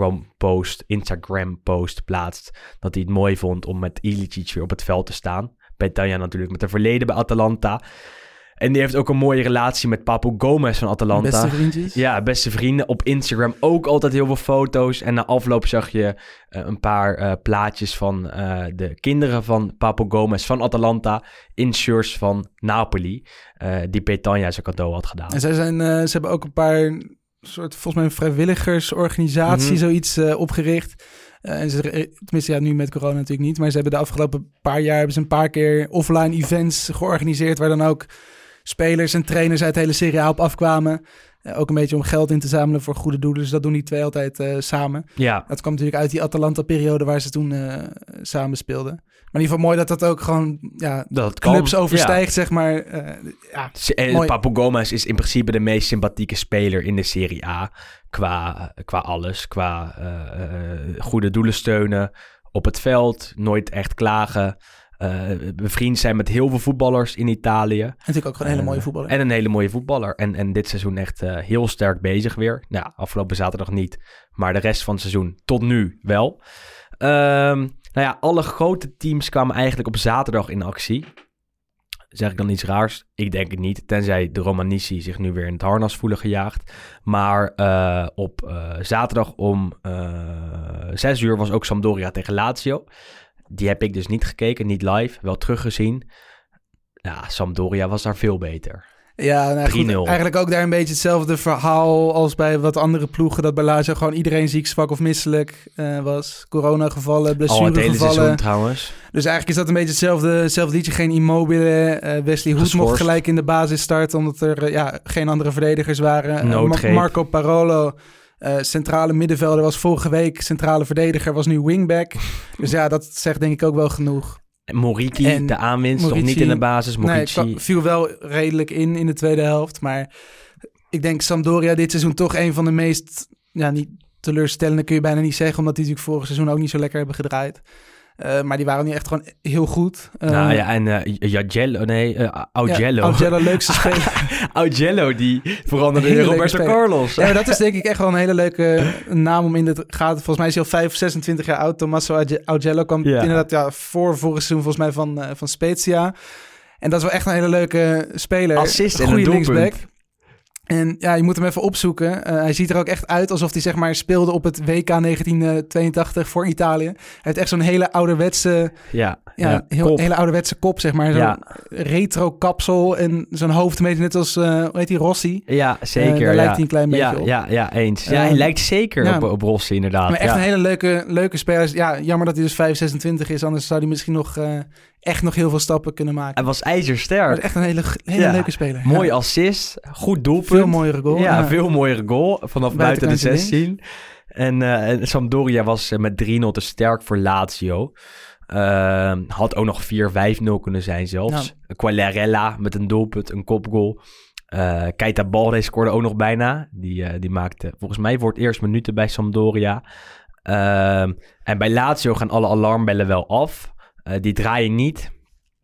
Instagram post plaatst. Dat hij het mooi vond om met Ilicic weer op het veld te staan. Petagna natuurlijk met een verleden bij Atalanta. En die heeft ook een mooie relatie met Papu Gomez van Atalanta. Beste vriendjes. Ja, beste vrienden. Op Instagram ook altijd heel veel foto's. En na afloop zag je een paar plaatjes van de kinderen van Papu Gomez van Atalanta in shirts van Napoli. Die Petagna zijn cadeau had gedaan. En ze hebben ook een paar soort, volgens mij een vrijwilligersorganisatie zoiets opgericht. En tenminste, nu met corona natuurlijk niet. Maar ze hebben de afgelopen paar jaar een paar keer offline events georganiseerd. Waar dan ook spelers en trainers uit de hele Serie A op afkwamen. Ook een beetje om geld in te zamelen voor goede doelen. Dus dat doen die 2 altijd samen. Ja. Dat kwam natuurlijk uit die Atalanta-periode waar ze toen samen speelden. Maar in ieder geval mooi dat ook gewoon dat clubs overstijgt, zeg maar. Papu Gomez is in principe de meest sympathieke speler in de Serie A. Qua alles. Qua goede doelen steunen. Op het veld. Nooit echt klagen. Bevriend zijn met heel veel voetballers in Italië. En natuurlijk ook gewoon een hele mooie voetballer. En een hele mooie voetballer. En dit seizoen echt heel sterk bezig weer. Nou, afgelopen zaterdag niet. Maar de rest van het seizoen tot nu wel. Alle grote teams kwamen eigenlijk op zaterdag in actie. Zeg ik dan iets raars? Ik denk het niet. Tenzij de Romanisi zich nu weer in het harnas voelen gejaagd. Maar op zaterdag om 6 uur was ook Sampdoria tegen Lazio. Die heb ik dus niet gekeken, niet live, wel teruggezien. Ja, Sampdoria was daar veel beter. Ja, nou, goed, eigenlijk ook daar een beetje hetzelfde verhaal als bij wat andere ploegen. Dat bij Lazio gewoon iedereen ziek, zwak of misselijk was. Corona-gevallen, blessuregevallen. Trouwens. Dus eigenlijk is dat een beetje hetzelfde liedje. Geen Immobile. Wesley Hoed mocht gelijk in de basis starten, omdat er geen andere verdedigers waren. Marco Parolo, centrale middenvelder, was vorige week centrale verdediger, was nu wingback. Dus ja, dat zegt denk ik ook wel genoeg. Moriki, de aanwinst, toch niet in de basis. Nee, viel wel redelijk in de tweede helft. Maar ik denk Sampdoria dit seizoen toch een van de meest niet teleurstellende, kun je bijna niet zeggen, omdat die natuurlijk vorig seizoen ook niet zo lekker hebben gedraaid. Maar die waren nu echt gewoon heel goed. Augello, leukste speler. Augello, die veranderde in Roberto Carlos. Ja, dat is denk ik echt wel een hele leuke naam om in de gaten. Volgens mij is hij al 26 jaar oud. Tommaso Augello kwam inderdaad vorig seizoen volgens mij van Spezia. En dat is wel echt een hele leuke speler. Assist en goede een doelpunt. linksback. En ja, je moet hem even opzoeken. Hij ziet er ook echt uit alsof hij zeg maar speelde op het WK 1982 voor Italië. Hij heeft echt zo'n hele ouderwetse, hele ouderwetse kop, zeg maar. Zo'n retro kapsel en zo'n hoofd net als, hoe heet die, Rossi? Ja, zeker. Daar lijkt hij een klein beetje op. Ja, eens. Ja, hij lijkt zeker op Rossi, inderdaad. Maar echt een hele leuke speler. Ja, jammer dat hij dus 5,26 is. Anders zou hij misschien nog heel veel stappen kunnen maken. Hij was ijzersterk. Hij was echt een hele leuke speler. Mooi assist, goed doelpunt. Veel mooiere goal. Ja, veel mooiere goal vanaf buiten de 16. En Sampdoria was met 3-0 te sterk voor Lazio. Had ook nog 4-5-0 kunnen zijn zelfs. Ja. Quagliarella met een doelpunt, een kopgoal. Keita Balde scoorde ook nog bijna. Die maakte volgens mij voor het eerst minuten bij Sampdoria. En bij Lazio gaan alle alarmbellen wel af. Die draaien niet.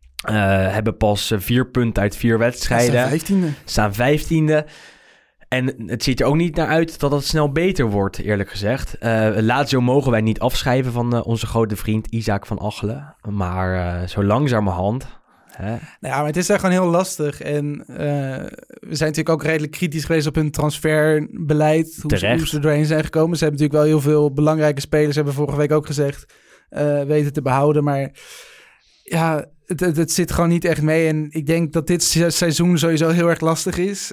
Hebben pas 4 punten uit 4 wedstrijden. Staan 15e. En het ziet er ook niet naar uit dat het snel beter wordt, eerlijk gezegd. Lazio mogen wij niet afschrijven van onze grote vriend Isaac van Achelen. Maar zo langzamerhand... Nou ja, maar het is echt gewoon heel lastig. En we zijn natuurlijk ook redelijk kritisch geweest op hun transferbeleid. Hoe ze er doorheen zijn gekomen. Ze hebben natuurlijk wel heel veel belangrijke spelers, hebben we vorige week ook gezegd, weten te behouden. Maar ja, het zit gewoon niet echt mee. En ik denk dat dit seizoen sowieso heel erg lastig is.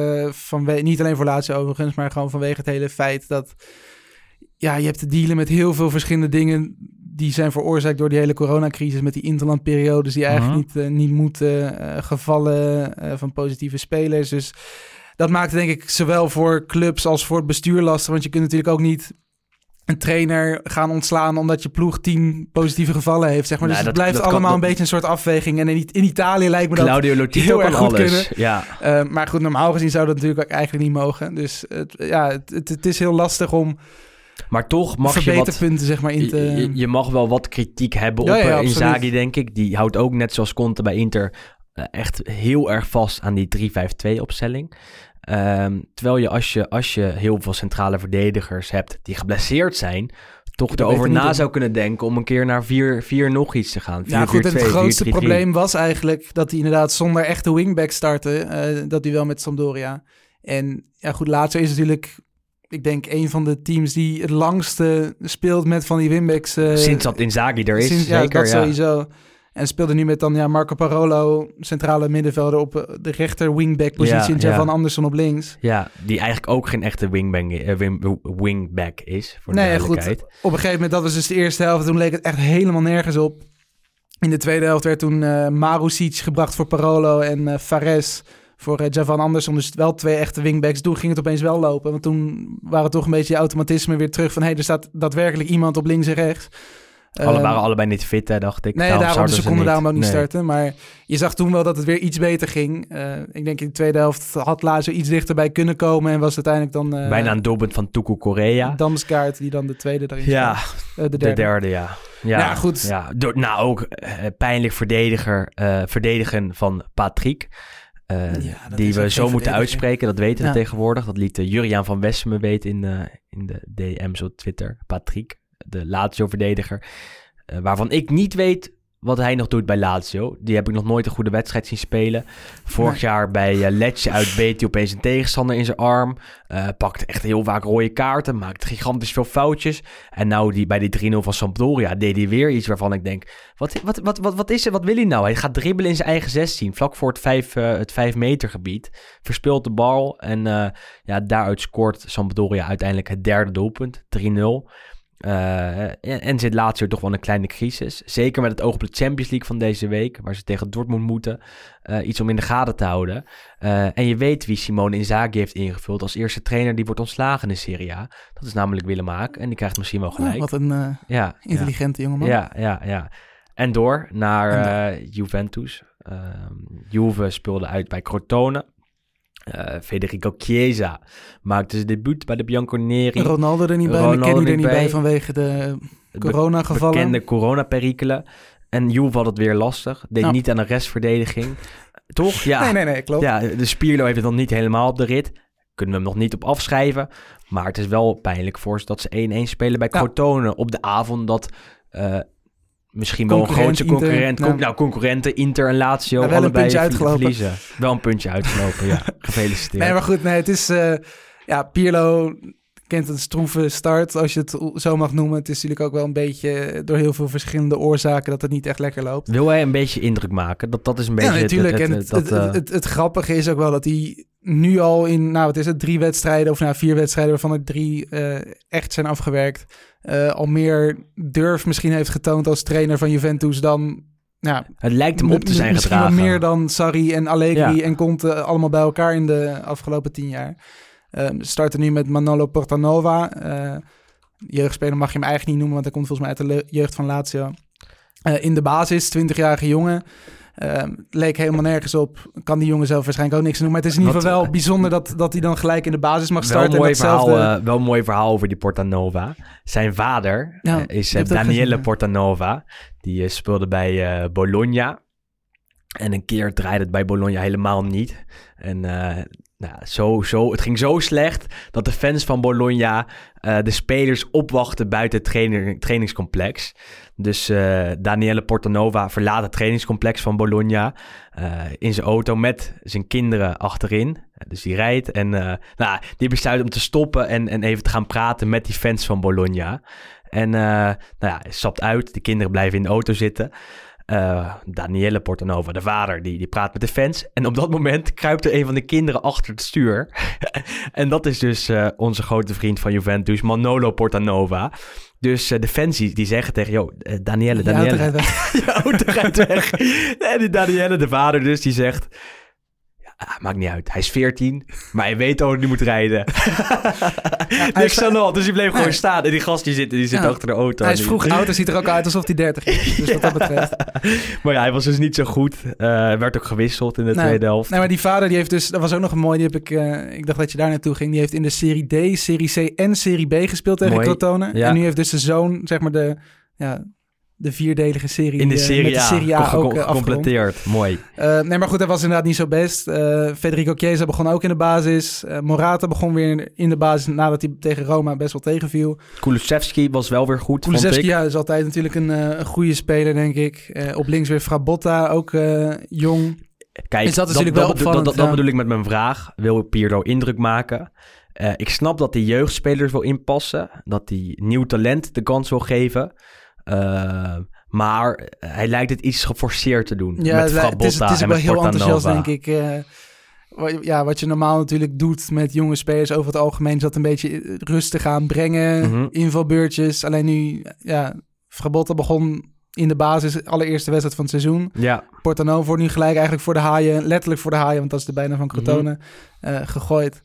Niet alleen voor Lazio overigens, maar gewoon vanwege het hele feit dat je hebt te dealen met heel veel verschillende dingen die zijn veroorzaakt door die hele coronacrisis met die interlandperiodes die eigenlijk niet moeten, gevallen van positieve spelers. Dus dat maakt het denk ik zowel voor clubs als voor het bestuur lastig, want je kunt natuurlijk ook niet een trainer gaan ontslaan omdat je ploeg 10 positieve gevallen heeft, zeg maar. Dus het blijft allemaal een beetje een soort afweging. En in Italië lijkt me dat Claudio Lotito heel erg goed alles. Kunnen. Ja. Maar goed, normaal gezien zou dat natuurlijk ook eigenlijk niet mogen. Dus het is heel lastig om maar toch mag verbeterpunten zeg maar in te... Je mag wel wat kritiek hebben op Inzaghi, denk ik. Die houdt ook net zoals Conte bij Inter echt heel erg vast aan die 3-5-2 opstelling. Terwijl je als je heel veel centrale verdedigers hebt die geblesseerd zijn, toch erover na zou kunnen denken om een keer naar 4 nog iets te gaan. 4-4-2, het grootste probleem was eigenlijk dat hij inderdaad zonder echte wingback startte. Dat duel met Sampdoria. En ja goed, Lazio is natuurlijk, ik denk, een van de teams die het langste speelt met van die wingbacks. Sinds dat Inzaghi er is, zeker. Dat sowieso. En speelde nu met dan Marco Parolo, centrale middenvelder, op de rechter wingback-positie. En Javan Anderson op links. Ja, die eigenlijk ook geen echte wingback is, voor de duidelijkheid. Goed. Op een gegeven moment, dat was dus de eerste helft. Toen leek het echt helemaal nergens op. In de tweede helft werd toen Marusic gebracht voor Parolo en Fares voor Javan Anderson. Dus wel 2 echte wingbacks. Toen ging het opeens wel lopen. Want toen waren toch een beetje die automatismen weer terug van er staat daadwerkelijk iemand op links en rechts. Waren allebei niet fit, hè, dacht ik. Nee, ze konden daarom ook niet starten. Maar je zag toen wel dat het weer iets beter ging. Ik denk in de tweede helft had Lazio iets dichterbij kunnen komen. En was uiteindelijk dan... bijna een doelpunt van Tuku Correa. Damskaart, die dan de tweede erin de derde, ja. Ja, goed. Ja, ook pijnlijk verdedigen van Patrick. Die we zo moeten uitspreken, dat weten we tegenwoordig. Dat liet Juriaan van Wessem weten in de DM's op Twitter. Patrick, de Lazio-verdediger. Waarvan ik niet weet wat hij nog doet bij Lazio. Die heb ik nog nooit een goede wedstrijd zien spelen. Vorig jaar bij Lecce uit beet hij opeens een tegenstander in zijn arm. Pakte echt heel vaak rode kaarten. Maakte gigantisch veel foutjes. En nou bij die 3-0 van Sampdoria deed hij weer iets waarvan ik denk... Wat is er? Wat wil hij nou? Hij gaat dribbelen in zijn eigen 16. Vlak voor het 5 meter gebied. Verspeelt de bal. En daaruit scoort Sampdoria uiteindelijk het derde doelpunt. 3-0. En zit Lazio toch wel een kleine crisis. Zeker met het oog op de Champions League van deze week, waar ze tegen Dortmund moeten. Iets om in de gaten te houden. En je weet wie Simone Inzaghi heeft ingevuld als eerste trainer die wordt ontslagen in de Serie A. Dat is namelijk Willem-Haak en die krijgt misschien wel gelijk. Wat een intelligente jongeman. Ja. En door naar Juventus. Juve speelde uit bij Crotone. Federico Chiesa maakte zijn debuut bij de Bianconeri. Ronaldo er niet bij, McKennie er niet bij vanwege de coronagevallen. Bekende coronaperikelen. En Juve had het weer lastig. Deed niet aan de restverdediging. Toch? Ja. Nee, klopt. Ja, de Spirlo heeft het nog niet helemaal op de rit. Kunnen we hem nog niet op afschrijven. Maar het is wel pijnlijk voor ze dat ze 1-1 spelen bij Crotone op de avond dat misschien wel een grootste concurrent. Concurrenten, Inter en Lazio. Wel allebei een puntje uitgelopen. Verliezen. Wel een puntje uitgelopen, ja. Gefeliciteerd. Nee, maar goed, het is... Pirlo kent een stroeve start, als je het zo mag noemen. Het is natuurlijk ook wel een beetje door heel veel verschillende oorzaken dat het niet echt lekker loopt. Wil hij een beetje indruk maken? Dat is een beetje... Ja, natuurlijk. Het grappige is ook wel dat hij nu al in, 3 wedstrijden of 4 wedstrijden, waarvan er 3 echt zijn afgewerkt, al meer durf misschien heeft getoond als trainer van Juventus dan... Ja, het lijkt hem op te zijn misschien gedragen. Wel meer dan Sarri en Allegri en Conte allemaal bij elkaar in de afgelopen 10 jaar. Starten nu met Manolo Portanova. Jeugdspeler mag je hem eigenlijk niet noemen, want hij komt volgens mij uit de jeugd van Lazio. In de basis, 20-jarige jongen. Leek helemaal nergens op. Kan die jongen zelf waarschijnlijk ook niks doen. Maar het is in ieder geval wel bijzonder dat hij dan gelijk in de basis mag starten. Wel een mooi verhaal over die Portanova. Zijn vader is Daniele Portanova. Die speelde bij Bologna. En een keer draaide het bij Bologna helemaal niet. En het ging zo slecht dat de fans van Bologna de spelers opwachten buiten het trainingscomplex. Dus Daniele Portanova verlaat het trainingscomplex van Bologna in zijn auto met zijn kinderen achterin. Dus die rijdt en die besluit om te stoppen en even te gaan praten met die fans van Bologna. En hij stapt uit, de kinderen blijven in de auto zitten. Daniele Portanova, de vader, die praat met de fans. En op dat moment kruipt er een van de kinderen achter het stuur. En dat is dus onze grote vriend van Juventus, Manolo Portanova. Dus de fans die zeggen tegen, Daniele. Je auto rijdt weg. En die Daniele, de vader dus, die zegt... maakt niet uit. Hij is 14, maar hij weet ook niet moet rijden. Niks aan de hand. Dus hij bleef gewoon staan. En die gast die zit achter de auto. Hij is vroeg oud en ziet er ook uit alsof hij 30 is. Dus wat dat betreft. Maar hij was dus niet zo goed. Werd ook gewisseld in de tweede helft. Nee, maar die vader die heeft dus... Dat was ook nog een mooi. Die heb ik... ik dacht dat je daar naartoe ging. Die heeft in de Serie D, Serie C en Serie B gespeeld tegen Crotone. Ja. En nu heeft dus de zoon, zeg maar de vierdelige serie in de Serie A ook gecompleteerd. Mooi. Nee, maar goed, dat was inderdaad niet zo best. Federico Chiesa begon ook in de basis. Morata begon weer in de basis nadat hij tegen Roma best wel tegenviel. Kulusevski was wel weer goed, Kulusevski, is altijd natuurlijk een goede speler, denk ik. Op links weer Frabotta, ook jong. Kijk, is dat natuurlijk wel opvallend. Dat bedoel ik met mijn vraag. Wil Pirlo indruk maken? Ik snap dat hij jeugdspelers wil inpassen. Dat hij nieuw talent de kans wil geven. Maar hij lijkt het iets geforceerd te doen. Ja, met Frabotta het is en wel met heel Portanova. enthousiast, denk ik. Wat je normaal natuurlijk doet met jonge spelers over het algemeen... is dat een beetje rustig aanbrengen, invalbeurtjes. Alleen nu, Frabotta begon in de basis, allereerste wedstrijd van het seizoen. Ja. Portanova wordt nu gelijk eigenlijk voor de haaien, letterlijk voor de haaien... want dat is de bijna van Crotone, gegooid.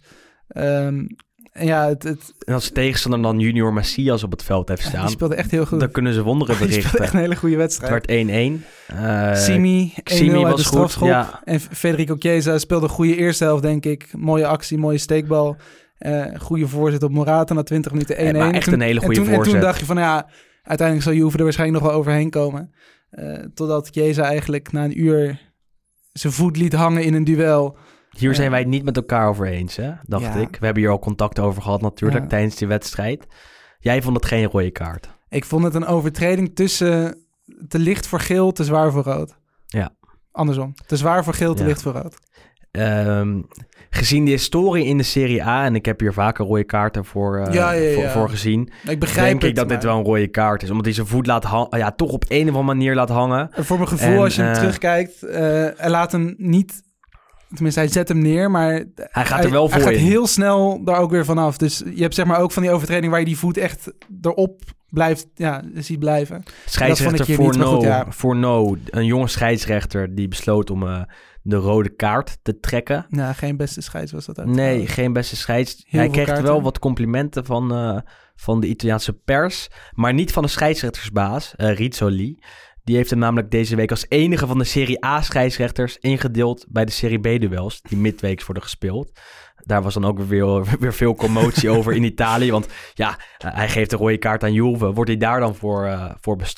En als tegenstander dan Junior Messias op het veld heeft staan... Die speelde echt heel goed. Dan kunnen ze wonderen berichten. Die speelde echt een hele goede wedstrijd. Het werd 1-1. Simi, 1-0 uit de strafschop. Ja. En Federico Chiesa speelde een goede eerste helft, denk ik. Mooie actie, mooie steekbal. Goede voorzet op Morata na 20 minuten 1-1. Maar echt een hele goede voorzet. En toen dacht je van, uiteindelijk zal Juve er waarschijnlijk nog wel overheen komen. Totdat Chiesa eigenlijk na een uur zijn voet liet hangen in een duel... Hier zijn wij het niet met elkaar over eens, hè? Dacht ik. We hebben hier al contact over gehad natuurlijk tijdens die wedstrijd. Jij vond het geen rode kaart. Ik vond het een overtreding tussen te licht voor geel, te zwaar voor rood. Ja. Andersom. Te zwaar voor geel, te licht voor rood. Gezien de historie in de Serie A... en ik heb hier vaker rode kaarten voor gezien... Ik begrijp denk ik dat dit wel een rode kaart is. Omdat hij zijn voet laat hangen... toch op een of andere manier laat hangen. Voor mijn gevoel, als je hem terugkijkt... hij laat hem niet... Tenminste, hij zet hem neer, maar hij gaat er wel voor in. Hij gaat heel snel daar ook weer vanaf. Dus je hebt zeg maar ook van die overtreding waar je die voet echt erop blijft, ziet blijven. Scheidsrechter Fourneau, een jonge scheidsrechter die besloot om de rode kaart te trekken. Nou, geen beste scheids was dat ook. Nee, geen beste scheids. Hij kreeg wel wat complimenten van de Italiaanse pers, maar niet van de scheidsrechtersbaas, Rizzoli. Die heeft hem namelijk deze week als enige van de Serie A scheidsrechters ingedeeld bij de Serie B duels die midweeks worden gespeeld. Daar was dan ook weer veel commotie over in Italië, want hij geeft een rode kaart aan Juve. Wordt hij daar dan voor bestraft?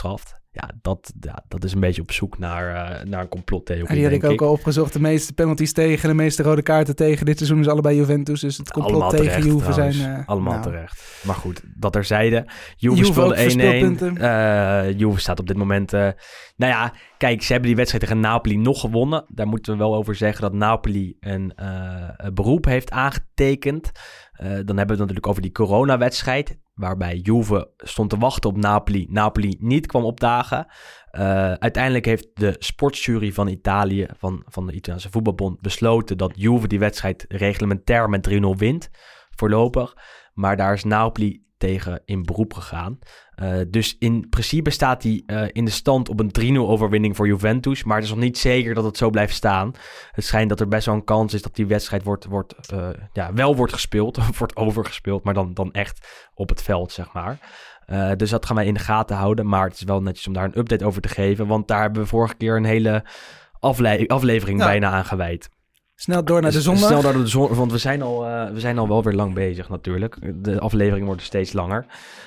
dat is een beetje op zoek naar een complottheorie. En die had ik ook al opgezocht. De meeste penalties tegen, de meeste rode kaarten tegen dit seizoen is allebei Juventus. Dus het complot allemaal tegen terecht, Juve zijn... allemaal terecht. Maar goed, dat terzijde. Juve speelde 1-1. Juve staat op dit moment... kijk, ze hebben die wedstrijd tegen Napoli nog gewonnen. Daar moeten we wel over zeggen dat Napoli een beroep heeft aangetekend. Dan hebben we het natuurlijk over die coronawedstrijd, waarbij Juve stond te wachten op Napoli. Napoli niet kwam opdagen. Uiteindelijk heeft de sportjury van Italië, van de Italiaanse voetbalbond, besloten dat Juve die wedstrijd reglementair met 3-0 wint, voorlopig. Maar daar is Napoli tegen in beroep gegaan. Dus in principe staat hij in de stand op een 3-0 overwinning voor Juventus. Maar het is nog niet zeker dat het zo blijft staan. Het schijnt dat er best wel een kans is dat die wedstrijd wel wordt gespeeld. Of wordt overgespeeld, maar dan echt op het veld, zeg maar. Dus dat gaan wij in de gaten houden. Maar het is wel netjes om daar een update over te geven. Want daar hebben we vorige keer een hele aflevering bijna aan gewijd. Snel door naar de zondag. Snel door naar de zondag, want we zijn al wel weer lang bezig natuurlijk. De afleveringen worden steeds langer.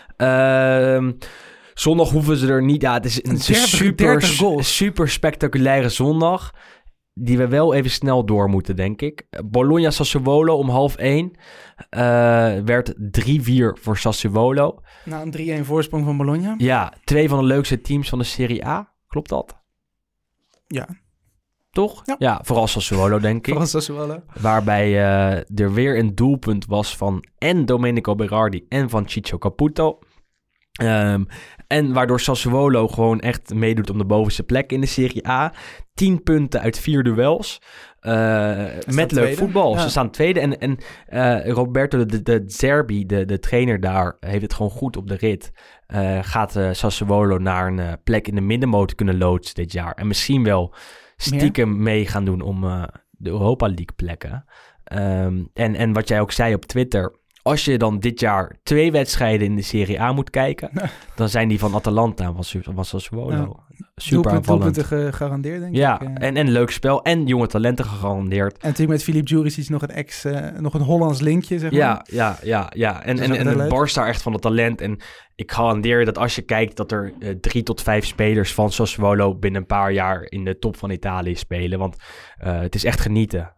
Zondag hoeven ze er niet... Ja, het is een super spectaculaire zondag, die we wel even snel door moeten, denk ik. Bologna Sassuolo om 12:30. Werd 3-4 voor Sassuolo. Nou, een 3-1 voorsprong van Bologna. Ja, 2 van de leukste teams van de Serie A. Klopt dat? Ja. Toch? Ja, vooral Sassuolo, denk ik. Vooral Sassuolo. Waarbij er weer een doelpunt was van en Domenico Berardi en van Ciccio Caputo. En waardoor Sassuolo gewoon echt meedoet om de bovenste plek in de Serie A. 10 punten uit 4 duels. Met leuk voetbal. Ja. Ze staan tweede. En Roberto de Zerbi, de trainer daar, heeft het gewoon goed op de rit. Gaat Sassuolo naar een plek in de middenmoot kunnen loodsen dit jaar. En misschien wel stiekem mee gaan doen om de Europa League plekken. En wat jij ook zei op Twitter, als je dan dit jaar 2 wedstrijden in de Serie A moet kijken, dan zijn die van Atalanta van Sassuolo. Super aanvallend. Doelpunten gegarandeerd, denk ik. Ja, en leuk spel. En jonge talenten gegarandeerd. En natuurlijk met Filip Djuricic nog een Hollands linkje, zeg maar. Ja. En het barst daar echt van het talent. En ik garandeer je dat als je kijkt dat er 3 tot 5 spelers van Sassuolo binnen een paar jaar in de top van Italië spelen. Want het is echt genieten.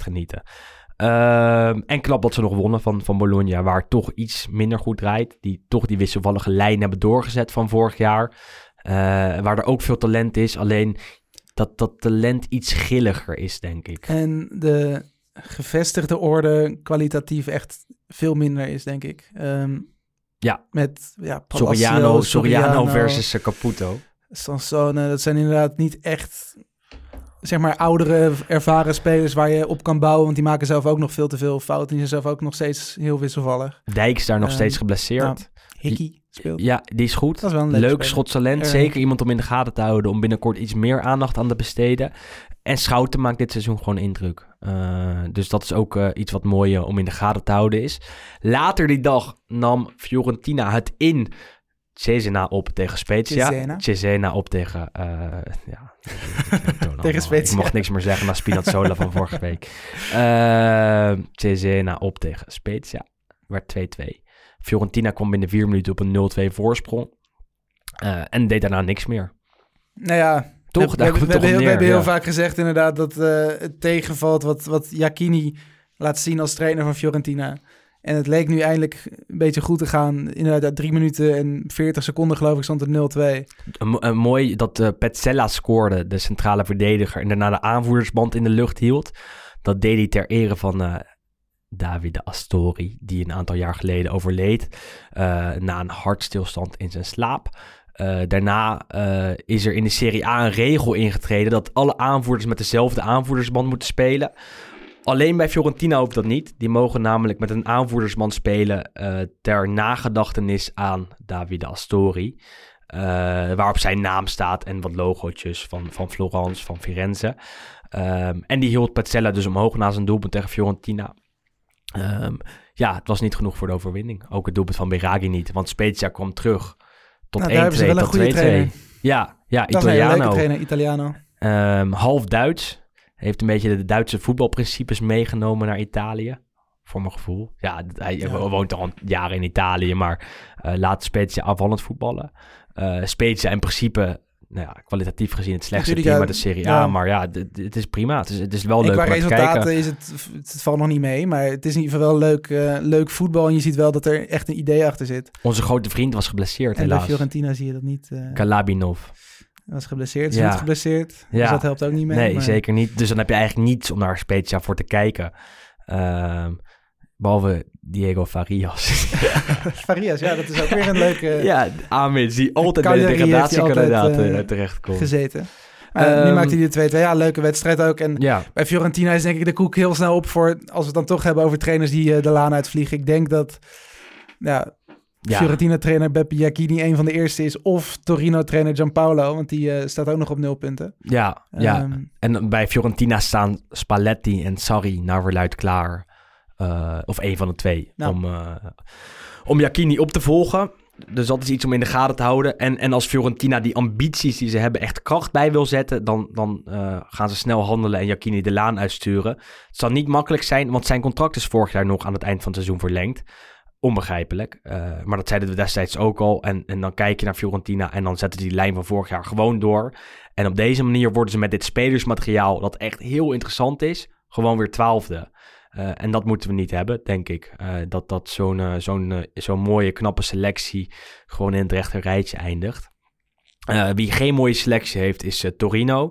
En knap dat ze nog wonnen van Bologna, waar het toch iets minder goed draait. Die toch die wisselvallige lijn hebben doorgezet van vorig jaar. Waar er ook veel talent is. Alleen dat talent iets grilliger is, denk ik. En de gevestigde orde kwalitatief echt veel minder is, denk ik. Met Palacio, Soriano versus Caputo. Sansone, dat zijn inderdaad niet echt, zeg maar, oudere, ervaren spelers waar je op kan bouwen. Want die maken zelf ook nog veel te veel fouten. Die zijn zelf ook nog steeds heel wisselvallig. Dijk is daar nog steeds geblesseerd. Hickey speelt. Ja, die is goed. Dat is wel een leuk Schots talent. Zeker iemand om in de gaten te houden. Om binnenkort iets meer aandacht aan te besteden. En Schouten maakt dit seizoen gewoon indruk. Dus dat is ook iets wat mooi om in de gaten te houden is. Later die dag nam Fiorentina het in Cesena op tegen Spezia. Cesena op tegen... tegen Spezia. Ik mocht niks meer zeggen na Spinazzola van vorige week. Cesena op tegen Spezia. Werd 2-2. Fiorentina kwam binnen 4 minuten op een 0-2 voorsprong. En deed daarna niks meer. Nou ja, toch? We hebben heel vaak gezegd inderdaad dat het tegenvalt wat Iachini laat zien als trainer van Fiorentina. En het leek nu eindelijk een beetje goed te gaan. Inderdaad, 3 minuten en 40 seconden geloof ik stond het 0-2. Mooi dat Petzella scoorde, de centrale verdediger, en daarna de aanvoerdersband in de lucht hield. Dat deed hij ter ere van Davide Astori, die een aantal jaar geleden overleed na een hartstilstand in zijn slaap. Daarna is er in de Serie A een regel ingetreden dat alle aanvoerders met dezelfde aanvoerdersband moeten spelen. Alleen bij Fiorentina hoeft dat niet. Die mogen namelijk met een aanvoerdersband spelen ter nagedachtenis aan Davide Astori. Waarop zijn naam staat en wat logootjes van Florence, van Firenze. En die hield Petzella dus omhoog na zijn doelpunt tegen Fiorentina. Het was niet genoeg voor de overwinning. Ook het doelpunt van Berardi niet, want Spezia kwam terug tot 1-2, tot 2-2. Ja, Italiano. Dat is een leuke trainer, Italiano. Half Duits. Heeft een beetje de Duitse voetbalprincipes meegenomen naar Italië. voor mijn gevoel. Ja, hij woont al jaren in Italië, maar laat Spezia aanvallend voetballen. Spezia in principe, kwalitatief gezien het slechtste team uit de Serie A. Maar ja, het is prima. Het is wel leuk om te kijken. Qua resultaten is het valt nog niet mee, maar het is in ieder geval wel leuk voetbal. En je ziet wel dat er echt een idee achter zit. Onze grote vriend was geblesseerd, en helaas. bij Fiorentina zie je dat niet. Kalabinov. Was geblesseerd, is niet geblesseerd. Ja. Dus dat helpt ook niet mee. Nee, zeker niet. Dus dan heb je eigenlijk niets om naar Spezia voor te kijken. Behalve Diego Farias. Farias, ja, dat is ook weer een leuke... ja, Amits, die altijd bij de degradatiekandidaten terechtkomt. Gezeten. Nu maakt hij de 2-2. Ja, leuke wedstrijd ook. En bij Fiorentina is denk ik de koek heel snel op voor... Als we het dan toch hebben over trainers die de laan uitvliegen. Ik denk dat... Fiorentina-trainer Beppe Iacchini een van de eerste is. Of Torino-trainer Gianpaolo, want die staat ook nog op 0 punten. Ja. En bij Fiorentina staan Spalletti en Sarri naar verluidt klaar. Of een van de twee. Om Iacchini op te volgen. Dus dat is iets om in de gaten te houden. En als Fiorentina die ambities die ze hebben echt kracht bij wil zetten... dan gaan ze snel handelen en Iacchini de laan uitsturen. Het zal niet makkelijk zijn, want zijn contract is vorig jaar nog aan het eind van het seizoen verlengd. Onbegrijpelijk. Maar dat zeiden we destijds ook al. En dan kijk je naar Fiorentina en dan zetten ze die lijn van vorig jaar gewoon door. En op deze manier worden ze met dit spelersmateriaal, dat echt heel interessant is, gewoon weer 12e. En dat moeten we niet hebben, denk ik. Dat zo'n mooie, knappe selectie gewoon in het rechter rijtje eindigt. Wie geen mooie selectie heeft, is Torino.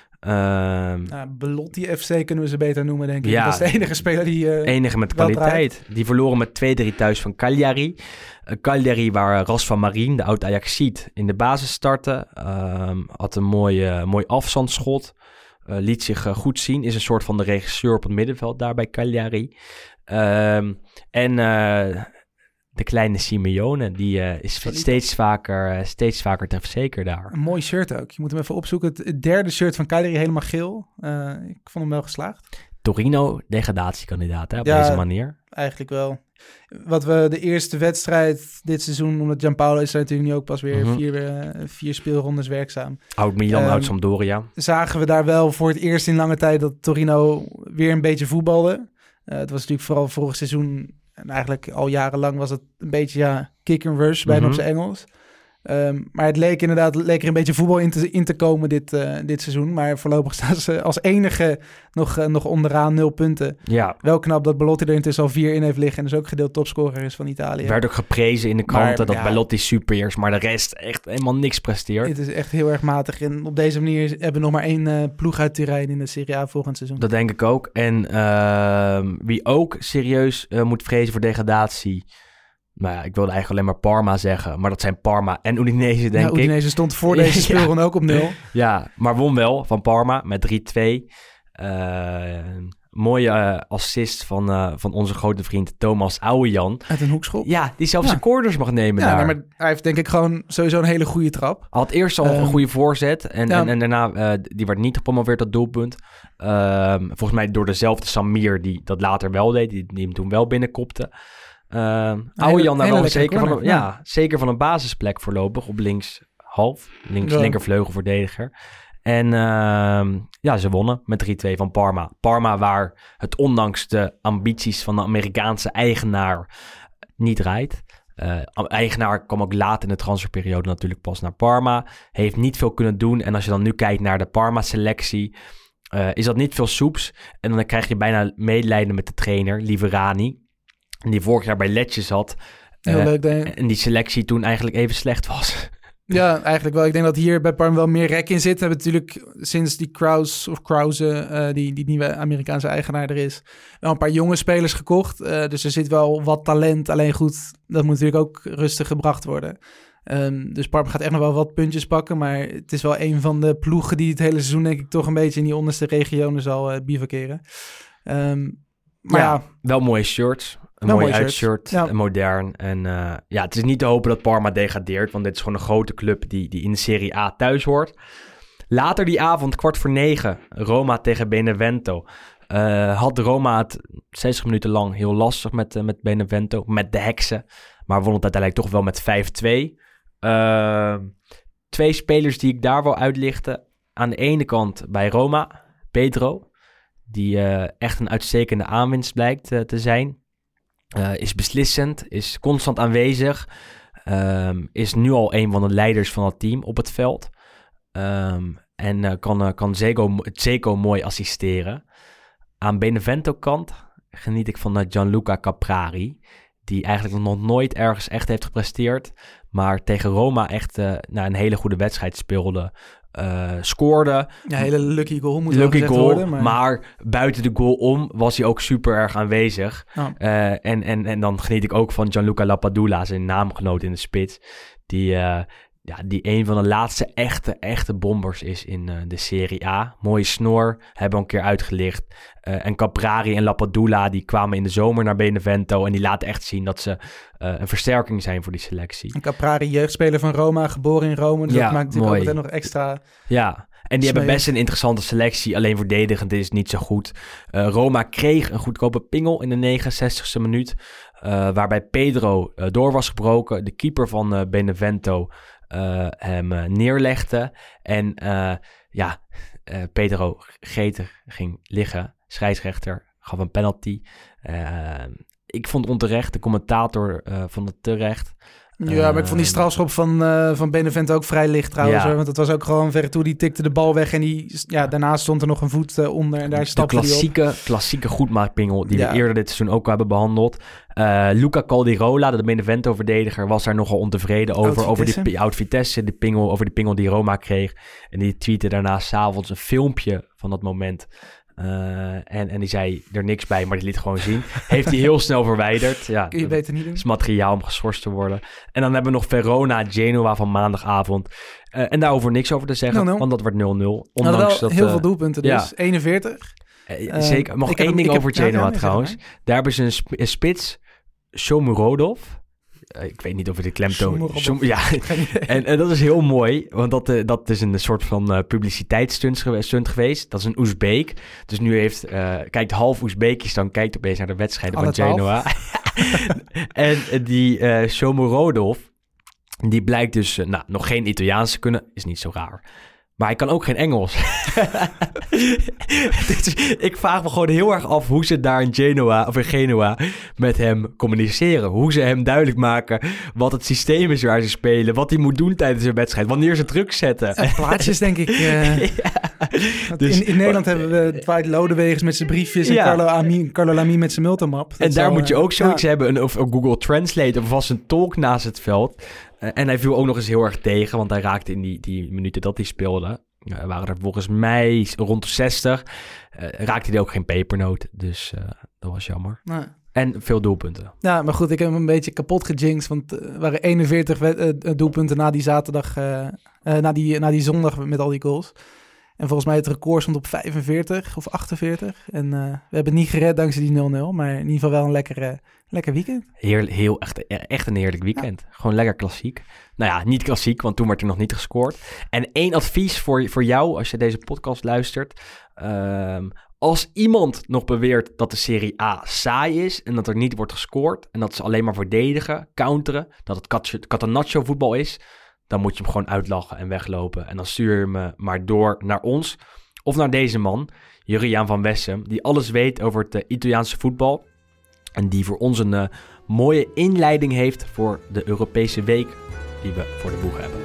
Belotti FC kunnen we ze beter noemen, denk ik. Dat is de enige speler die... enige met kwaliteit. Draait. Die verloren met 2-3 thuis van Cagliari. Cagliari waar Rasvan Marin, de oud-Ajaxiet, in de basis startte. Had een mooi afstandsschot. Liet zich goed zien. Is een soort van de regisseur op het middenveld daar bij Cagliari. De kleine Simeone, die is steeds vaker trefzeker daar. Een mooi shirt ook. Je moet hem even opzoeken. Het derde shirt van Cagliari, helemaal geel. Ik vond hem wel geslaagd. Torino, degradatiekandidaat op deze manier. Eigenlijk wel. Wat we de eerste wedstrijd dit seizoen, omdat Gianpaolo is er natuurlijk nu ook pas weer 4 speelrondes werkzaam. Oud Milan, oud Sampdoria. Zagen we daar wel voor het eerst in lange tijd dat Torino weer een beetje voetbalde. Het was natuurlijk vooral vorig seizoen, en eigenlijk al jarenlang was het een beetje kick and rush, bijna op zijn Engels. Maar het leek er een beetje voetbal in te komen dit seizoen. Maar voorlopig staan ze als enige nog onderaan 0 punten. Ja. Wel knap dat Belotti er intussen al 4 in heeft liggen. En dus ook gedeeld topscorer is van Italië. Werd ook geprezen in de kranten dat Belotti super is. Maar de rest echt helemaal niks presteert. Het is echt heel erg matig. En op deze manier hebben we nog maar 1 ploeg uit Turijn in de Serie A volgend seizoen. Dat denk ik ook. En wie ook serieus moet vrezen voor degradatie... Nou ja, ik wilde eigenlijk alleen maar Parma zeggen. Maar dat zijn Parma en Udinese, denk ik. Udinese stond voor deze speelronde ook op 0. Ja, maar won wel van Parma met 3-2. Mooie assist van onze grote vriend Thomas Ouwejan. Uit een hoekschop. Ja, die zelfs zijn corners mag nemen daar. Maar hij heeft denk ik gewoon sowieso een hele goede trap. Hij had eerst al een goede voorzet. En daarna, die werd niet gepromoveerd tot doelpunt. Volgens mij door dezelfde Samir die dat later wel deed. Die hem toen wel binnenkopte. Ouwejan daar wel zeker van een basisplek voorlopig op linkervleugelverdediger. En ze wonnen met 3-2 van Parma. Parma waar het ondanks de ambities van de Amerikaanse eigenaar niet rijdt. Eigenaar kwam ook laat in de transferperiode natuurlijk pas naar Parma. Heeft niet veel kunnen doen. En als je dan nu kijkt naar de Parma-selectie... is dat niet veel soeps. En dan krijg je bijna medelijden met de trainer, Liverani... die vorig jaar bij Lecce zat. Heel leuk, en die selectie toen eigenlijk even slecht was. Ja, eigenlijk wel. Ik denk dat hier bij Parma wel meer rek in zit. We hebben natuurlijk sinds die Krause, die nieuwe Amerikaanse eigenaar er is, wel een paar jonge spelers gekocht. Dus er zit wel wat talent. Alleen goed, dat moet natuurlijk ook rustig gebracht worden. Dus Parma gaat echt nog wel wat puntjes pakken. Maar het is wel een van de ploegen die het hele seizoen denk ik toch een beetje in die onderste regionen zal bivakeren. Wel mooie shirts. Een mooi uitshirt, modern. En het is niet te hopen dat Parma degradeert, want dit is gewoon een grote club die in de Serie A thuis hoort. Later die avond, 8:45, Roma tegen Benevento. Had Roma het 60 minuten lang heel lastig met Benevento, met de heksen. Maar won het uiteindelijk toch wel met 5-2. 2 spelers die ik daar wil uitlichten. Aan de ene kant bij Roma, Pedro, die echt een uitstekende aanwinst blijkt te zijn. Is beslissend, is constant aanwezig. Is nu al een van de leiders van het team op het veld. En kan Dzeko mooi assisteren. Aan Benevento-kant geniet ik van Gianluca Caprari. Die eigenlijk nog nooit ergens echt heeft gepresteerd. Maar tegen Roma echt een hele goede wedstrijd speelde. Scoorde. Ja, hele lucky goal moet lucky goal, worden. Maar buiten de goal om was hij ook super erg aanwezig. Oh. En dan geniet ik ook van Gianluca Lapadula, zijn naamgenoot in de spits. Die een van de laatste echte bombers is in de Serie A. Mooie snor, hebben we een keer uitgelicht. En Caprari en Lapadula, die kwamen in de zomer naar Benevento. En die laten echt zien dat ze een versterking zijn voor die selectie. En Caprari, jeugdspeler van Roma, geboren in Rome. Dus dat maakt natuurlijk ook nog extra... Ja, en die hebben best een interessante selectie. Alleen verdedigend is het niet zo goed. Roma kreeg een goedkope pingel in de 69e minuut. Waarbij Pedro door was gebroken. De keeper van Benevento hem neerlegde. En Pedro Geter ging liggen. Scheidsrechter gaf een penalty. Ik vond onterecht. De commentator vond het terecht. Ja, maar ik vond die strafschop van Benevento ook vrij licht trouwens. Ja. Want het was ook gewoon ver toe. Die tikte de bal weg en daarnaast stond er nog een voet onder. En daar stapte hij op. Klassieke goedmaakpingel die we eerder dit seizoen ook hebben behandeld. Luca Caldirola, de Benevento-verdediger, was daar nogal ontevreden over die Oud-Vitesse, over die pingel die Roma kreeg. En die tweette daarna 's avonds een filmpje van dat moment. En die zei er niks bij, maar die liet gewoon zien. Heeft hij heel snel verwijderd. Ja, kun je beter niet doen. Is materiaal om geschorst te worden. En dan hebben we nog Verona-Genoa van maandagavond. En daarover niks over te zeggen, want dat werd 0-0. Ondanks dat heel veel doelpunten dus. Ja. 41. Zeker. Nog één ding over Genoa trouwens. Daar hebben ze een spits, Shomurodov. Ik weet niet of je de klemtoon... En dat is heel mooi, want dat is een soort van publiciteitsstunt geweest. Dat is een Oezbeek. Dus nu kijkt half Oezbekistan kijkt opeens naar de wedstrijden van Genoa. En die Shomurodov, die blijkt dus nog geen Italiaans te kunnen. Is niet zo raar. Maar hij kan ook geen Engels. Dus ik vraag me gewoon heel erg af hoe ze daar in Genoa met hem communiceren. Hoe ze hem duidelijk maken wat het systeem is waar ze spelen. Wat hij moet doen tijdens een wedstrijd. Wanneer ze druk zetten. Plaatjes denk ik. Dus, in Nederland hebben we Dwight Lodewegers met zijn briefjes. En Carlo Lamy met zijn multimap. En daar moet je ook zoiets hebben. Of Google Translate of vast een tolk naast het veld. En hij viel ook nog eens heel erg tegen, want hij raakte in die minuten dat hij speelde. Waren er volgens mij rond de 60. Raakte hij ook geen pepernoot, dus dat was jammer. Nee. En veel doelpunten. Ja, maar goed, ik heb hem een beetje kapot gejinxed, want er waren 41 doelpunten na die zaterdag, na die zondag met al die goals. En volgens mij het record stond op 45 of 48. En we hebben het niet gered dankzij die 0-0. Maar in ieder geval wel een lekker weekend. Echt een heerlijk weekend. Ja. Gewoon lekker klassiek. Nou ja, niet klassiek, want toen werd er nog niet gescoord. En 1 advies voor jou als je deze podcast luistert. Als iemand nog beweert dat de Serie A saai is en dat er niet wordt gescoord en dat ze alleen maar verdedigen, counteren, dat het Catenaccio voetbal is, dan moet je hem gewoon uitlachen en weglopen. En dan stuur je hem maar door naar ons of naar deze man, Juriaan van Wessem, die alles weet over het Italiaanse voetbal en die voor ons een mooie inleiding heeft voor de Europese week die we voor de boeg hebben.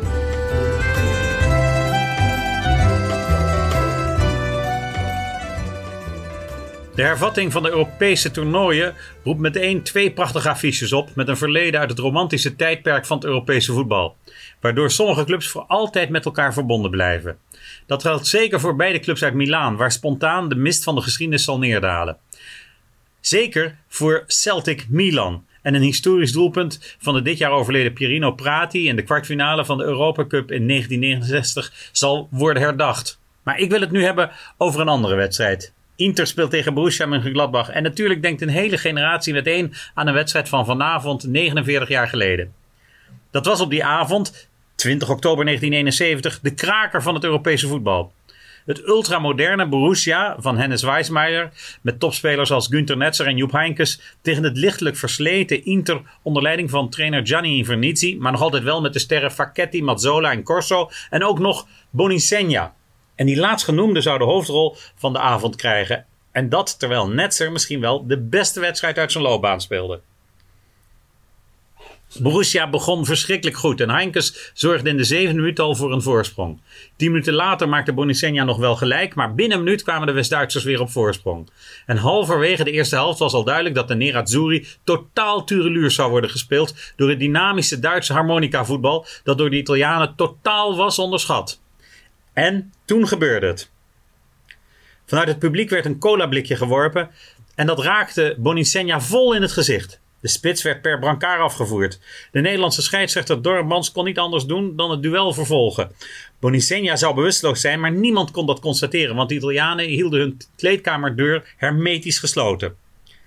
De hervatting van de Europese toernooien roept meteen 2 prachtige affiches op met een verleden uit het romantische tijdperk van het Europese voetbal, waardoor sommige clubs voor altijd met elkaar verbonden blijven. Dat geldt zeker voor beide clubs uit Milaan, waar spontaan de mist van de geschiedenis zal neerdalen. Zeker voor Celtic Milan en een historisch doelpunt van de dit jaar overleden Pierino Prati in de kwartfinale van de Europa Cup in 1969 zal worden herdacht. Maar ik wil het nu hebben over een andere wedstrijd. Inter speelt tegen Borussia Mönchengladbach en natuurlijk denkt een hele generatie meteen aan een wedstrijd van vanavond 49 jaar geleden. Dat was op die avond, 20 oktober 1971, de kraker van het Europese voetbal. Het ultramoderne Borussia van Hennes Weismeijer met topspelers als Günther Netzer en Joep Heynckes tegen het lichtelijk versleten Inter onder leiding van trainer Gianni Invernizzi, maar nog altijd wel met de sterren Facchetti, Mazzola en Corso en ook nog Bonisegna. En die laatstgenoemde zou de hoofdrol van de avond krijgen. En dat terwijl Netzer misschien wel de beste wedstrijd uit zijn loopbaan speelde. Borussia begon verschrikkelijk goed en Heinkes zorgde in de 7e minuut al voor een voorsprong. 10 minuten later maakte Boninsegna nog wel gelijk, maar binnen een minuut kwamen de West-Duitsers weer op voorsprong. En halverwege de eerste helft was al duidelijk dat de Nerazzurri totaal tureluurs zou worden gespeeld door het dynamische Duitse harmonica-voetbal dat door de Italianen totaal was onderschat. En toen gebeurde het. Vanuit het publiek werd een colablikje geworpen en dat raakte Boninsegna vol in het gezicht. De spits werd per brancard afgevoerd. De Nederlandse scheidsrechter Dormans kon niet anders doen dan het duel vervolgen. Boninsegna zou bewusteloos zijn, maar niemand kon dat constateren, want de Italianen hielden hun kleedkamerdeur hermetisch gesloten.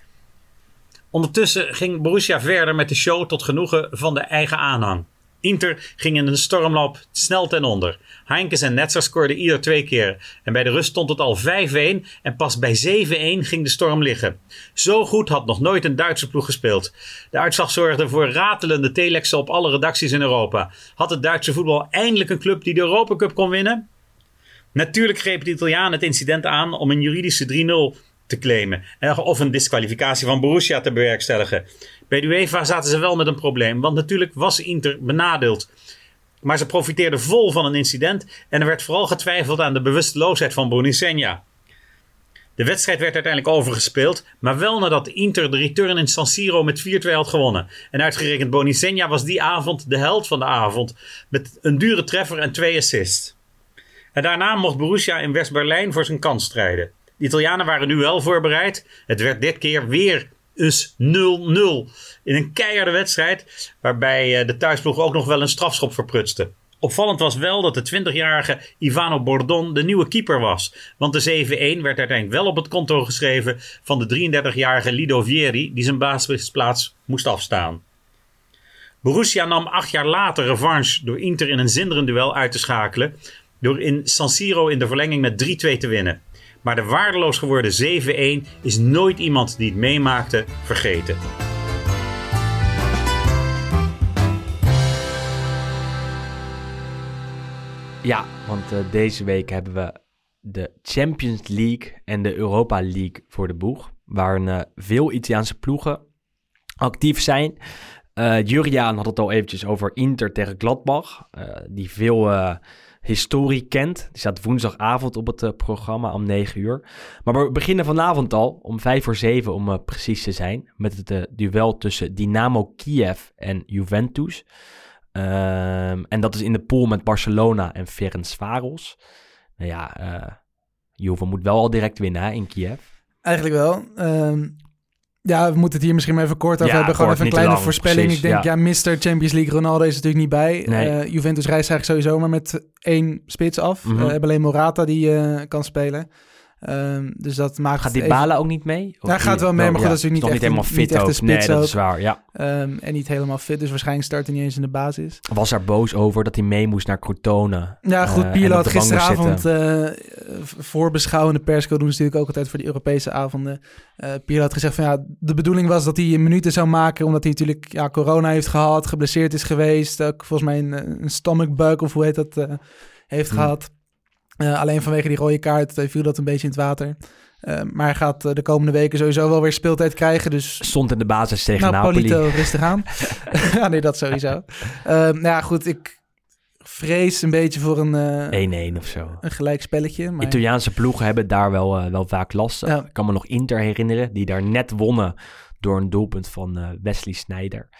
Ondertussen ging Borussia verder met de show tot genoegen van de eigen aanhang. Inter ging in een stormloop snel ten onder. Heinkes en Netzer scoorden ieder 2 keer. En bij de rust stond het al 5-1 en pas bij 7-1 ging de storm liggen. Zo goed had nog nooit een Duitse ploeg gespeeld. De uitslag zorgde voor ratelende telexen op alle redacties in Europa. Had het Duitse voetbal eindelijk een club die de Europa Cup kon winnen? Natuurlijk greep de Italiaan het incident aan om een juridische 3-0 te claimen. Of een disqualificatie van Borussia te bewerkstelligen. Bij de UEFA zaten ze wel met een probleem, want natuurlijk was Inter benadeeld. Maar ze profiteerden vol van een incident en er werd vooral getwijfeld aan de bewusteloosheid van Boninsegna. De wedstrijd werd uiteindelijk overgespeeld, maar wel nadat Inter de return in San Siro met 4-2 had gewonnen. En uitgerekend Boninsegna was die avond de held van de avond, met een dure treffer en 2 assists. En daarna mocht Borussia in West-Berlijn voor zijn kans strijden. De Italianen waren nu wel voorbereid. Het werd dit keer weer eens 0-0 in een keiharde wedstrijd, waarbij de thuisploeg ook nog wel een strafschop verprutste. Opvallend was wel dat de 20-jarige Ivano Bordon de nieuwe keeper was, want de 7-1 werd uiteindelijk wel op het konto geschreven van de 33-jarige Lido Vieri, die zijn basisplaats moest afstaan. Borussia nam 8 jaar later revanche door Inter in een zinderend duel uit te schakelen, door in San Siro in de verlenging met 3-2 te winnen. Maar de waardeloos geworden 7-1 is nooit iemand die het meemaakte vergeten. Ja, want deze week hebben we de Champions League en de Europa League voor de boeg. Waarin veel Italiaanse ploegen actief zijn. Juriaan had het al eventjes over Inter tegen Gladbach. Die veel historie kent. Die staat woensdagavond op het programma om 9 uur. Maar we beginnen vanavond al om 6:55 om precies te zijn. Met het duel tussen Dynamo Kiev en Juventus. En dat is in de pool met Barcelona en Ferencváros. Nou ja, Juve moet wel al direct winnen hè, in Kiev. Eigenlijk wel. Ja, we moeten het hier misschien maar even kort over hebben. Gewoon even een kleine voorspelling. Precies, ik denk, Mr. Champions League Ronaldo is natuurlijk niet bij. Nee. Juventus reist eigenlijk sowieso maar met 1 spits af. We hebben alleen Morata die kan spelen. Dus dat maakt gaat Dybala ook niet mee? Hij gaat wel mee, maar goed, dat is natuurlijk niet helemaal fit ook. Nee, dat is waar, ja. En niet helemaal fit, dus waarschijnlijk start hij niet eens in de basis. Was er boos over dat hij mee moest naar Crotone. Ja, goed, Pirlo had gisteravond voorbeschouwende persco doen ze natuurlijk ook altijd voor die Europese avonden. Pirlo had gezegd van de bedoeling was dat hij minuten zou maken, omdat hij natuurlijk corona heeft gehad, geblesseerd is geweest, ook volgens mij een stomachbug of hoe heet dat heeft gehad. Alleen vanwege die rode kaart viel dat een beetje in het water. Maar hij gaat de komende weken sowieso wel weer speeltijd krijgen. Dus stond in de basis tegen Napoli. Polito, rustig aan. Ja, nee, dat sowieso. Goed, ik vrees een beetje voor een 1-1 of zo. Een gelijk spelletje. Maar Italiaanse ploegen hebben daar wel vaak last. Ja. Ik kan me nog Inter herinneren, die daar net wonnen door een doelpunt van Wesley Sneijder.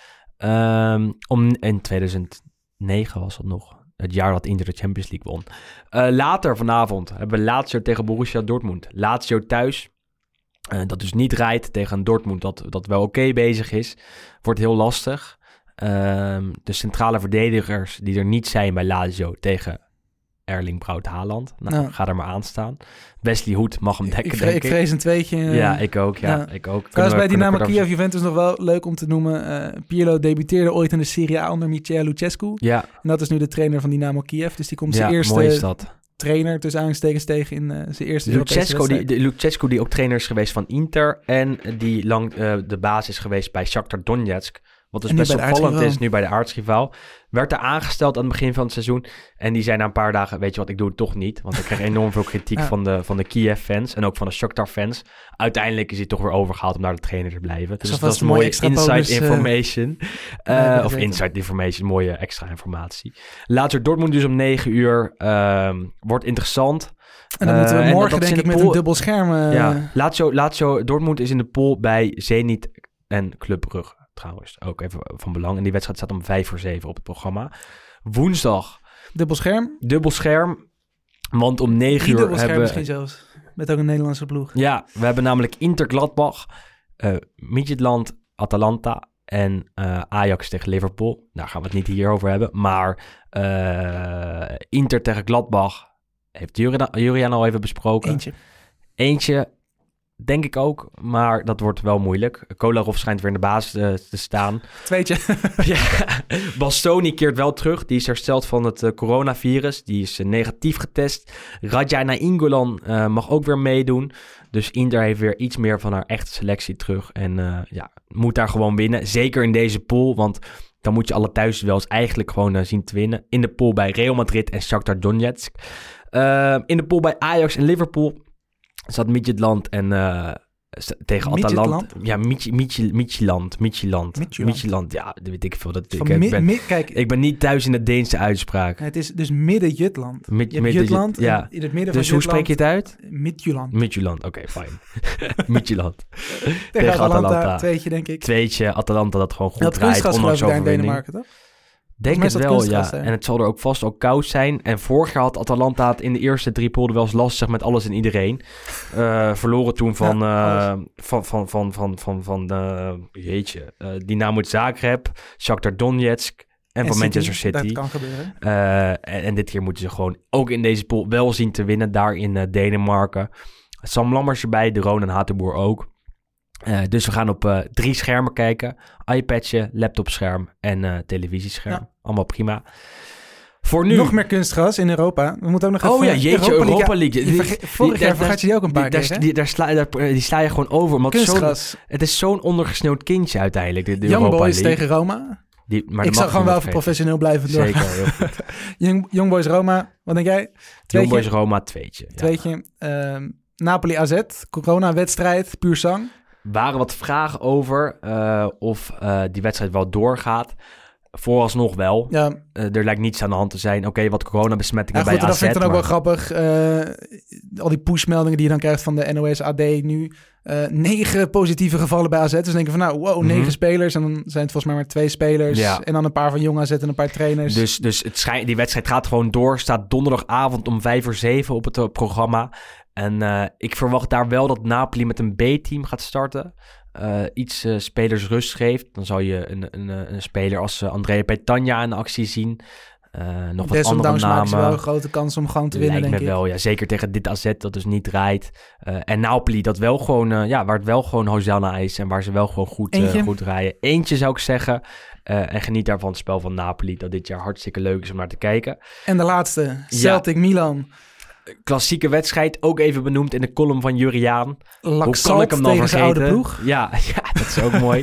In 2009 was dat nog. Het jaar dat Inter de Champions League won. Later vanavond hebben we Lazio tegen Borussia Dortmund. Lazio thuis. Dat dus niet rijdt tegen een Dortmund dat wel oké bezig is. Wordt heel lastig. De centrale verdedigers die er niet zijn bij Lazio tegen Erling Braut Haaland. Ga er maar aan staan. Wesley Hoed mag hem dekken, denk ik. Ik vrees een tweetje. Ja, ik ook. Ik ook. Trouwens, bij Dynamo Kiev Juventus nog wel leuk om te noemen. Pirlo debuteerde ooit in de Serie A onder Mircea Lucescu. Ja. En dat is nu de trainer van Dynamo Kiev. Dus die komt zijn eerste trainer tussen aanstekens tegen in zijn eerste Lucescu die ook trainer is geweest van Inter. En die lang de basis is geweest bij Shakhtar Donetsk. Wat dus best opvallend is nu bij de aartsrivaal. Werd er aangesteld aan het begin van het seizoen. En die zei na een paar dagen, weet je wat, ik doe het toch niet. Want ik kreeg enorm veel kritiek van de Kiev-fans en ook van de Shakhtar-fans. Uiteindelijk is hij toch weer overgehaald om naar de trainer te blijven. Dus dat is mooie inside information. Of inside information, mooie extra informatie. Later Dortmund dus om 9 uur. Wordt interessant. En dan moeten we morgen denk ik met een dubbel scherm... Lazio Dortmund is in de pool bij Zenit en Club Brugge. Trouwens, ook even van belang. En die wedstrijd staat om 5:07 op het programma. Woensdag. Dubbel scherm. Want om 9 uur dubbel hebben we... misschien zelfs. Met ook een Nederlandse ploeg. Ja, we hebben namelijk Inter Gladbach, Midtjylland, Atalanta en Ajax tegen Liverpool. Daar gaan we het niet hier over hebben. Maar Inter tegen Gladbach heeft Juriaan al even besproken. Eentje. Denk ik ook, maar dat wordt wel moeilijk. Kolarov schijnt weer in de basis te staan. Tweetje. Ja, Bastoni keert wel terug. Die is hersteld van het coronavirus. Die is negatief getest. Radja Nainggolan mag ook weer meedoen. Dus Inter heeft weer iets meer van haar echte selectie terug. En moet daar gewoon winnen. Zeker in deze pool, want dan moet je alle thuisduels eigenlijk gewoon zien te winnen. In de pool bij Real Madrid en Shakhtar Donetsk. In de pool bij Ajax en Liverpool zat Midtjylland en tegen Atalanta. Ja, Midtjylland. Ja, dat weet ik veel. Ik ben niet thuis in de Deense uitspraak. Het is dus Midden-Jutland. Jutland. Ja. In het midden dus van hoe spreek je het uit? Midtjylland. Oké, fijn. Midtjylland. tegen Atalanta. Tweetje, denk ik. Tweetje, Atalanta dat gewoon goed draait. Kunstgras geloof ik daar in Denemarken, toch? Denk het wel, ja. En het zal er ook vast ook koud zijn. En vorig jaar had Atalanta het in de eerste 3 poolden wel eens lastig met alles en iedereen. Verloren toen van Dynamo Zagreb, Shakhtar Donetsk en van Manchester City. Dat kan gebeuren. En dit keer moeten ze gewoon ook in deze pool wel zien te winnen. Daar in Denemarken. Sam Lammers erbij, de Roon en Hatenboer ook. Dus we gaan op 3 schermen kijken. iPadje, laptopscherm en televisiescherm. Ja. Allemaal prima. Voor nu... Nog meer kunstgras in Europa. We moeten ook nog even... Oh ja, jeetje, Europa League. Vorig jaar vergat je die ook een paar keer, die sla je gewoon over. Kunstgras. Het is zo'n ondergesneeuwd kindje uiteindelijk, de Young Europa Boys League. tegen Roma. Ik zal gewoon wel even professioneel blijven doorgaan. Zeker, heel goed. Young Boys Roma, wat denk jij? Young Boys Roma, tweetje. Napoli AZ, corona-wedstrijd, puur zang. Waren wat vragen over of die wedstrijd wel doorgaat. Vooralsnog wel. Ja. Er lijkt niets aan de hand te zijn. Oké, wat coronabesmettingen bij AZ. Dat vind ik dan ook wel grappig. Al die pushmeldingen die je dan krijgt van de NOS AD nu. 9 positieve gevallen bij AZ. Dus denk je van 9 spelers. En dan zijn het volgens mij maar 2 spelers. Ja. En dan een paar van jong AZ en een paar trainers. Dus die wedstrijd gaat gewoon door. Staat donderdagavond om 5:07 op het programma. En ik verwacht daar wel dat Napoli met een B-team gaat starten. Iets spelers rust geeft. Dan zou je een speler als Andrea Petagna in actie zien. Nog wat andere namen. Is wel een grote kans om gewoon te winnen, denk ik. Wel, ja. Zeker tegen dit AZ dat dus niet draait. En Napoli dat wel gewoon, waar het wel gewoon Hosanna is. En waar ze wel gewoon goed rijden. Eentje zou ik zeggen. En geniet daarvan het spel van Napoli. Dat dit jaar hartstikke leuk is om naar te kijken. En de laatste, Celtic Milan. Klassieke wedstrijd, ook even benoemd in de column van Juriaan. Hoe kan ik hem dan vergeten? Oude ploeg. Ja, dat is ook mooi.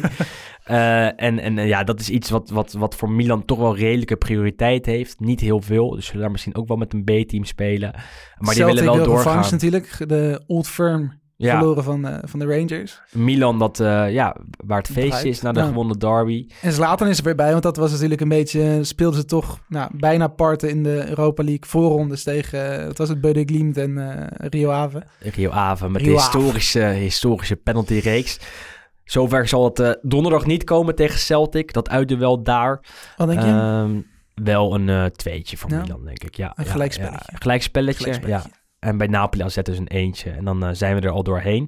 En dat is iets wat voor Milan toch wel redelijke prioriteit heeft. Niet heel veel, dus zullen daar misschien ook wel met een B-team spelen. Maar Celtic die willen wel doorgaan. Celtic natuurlijk, de Old Firm verloren van de Rangers. Milan, waar het feestje is na de gewonnen derby. En Zlatan is er weer bij, want dat was natuurlijk een beetje... speelden ze toch bijna parten in de Europa League voorrondes tegen... wat was het, Bode Glimt en Rio Ave. Rio Ave met de historische penaltyreeks. Zover zal het donderdag niet komen tegen Celtic. Dat uitduel daar. Wat denk je? Wel een tweetje voor Milan, denk ik. Ja, een gelijkspelletje. Gelijkspelletje, ja. En bij Napoli AZ dus een eentje. En dan zijn we er al doorheen.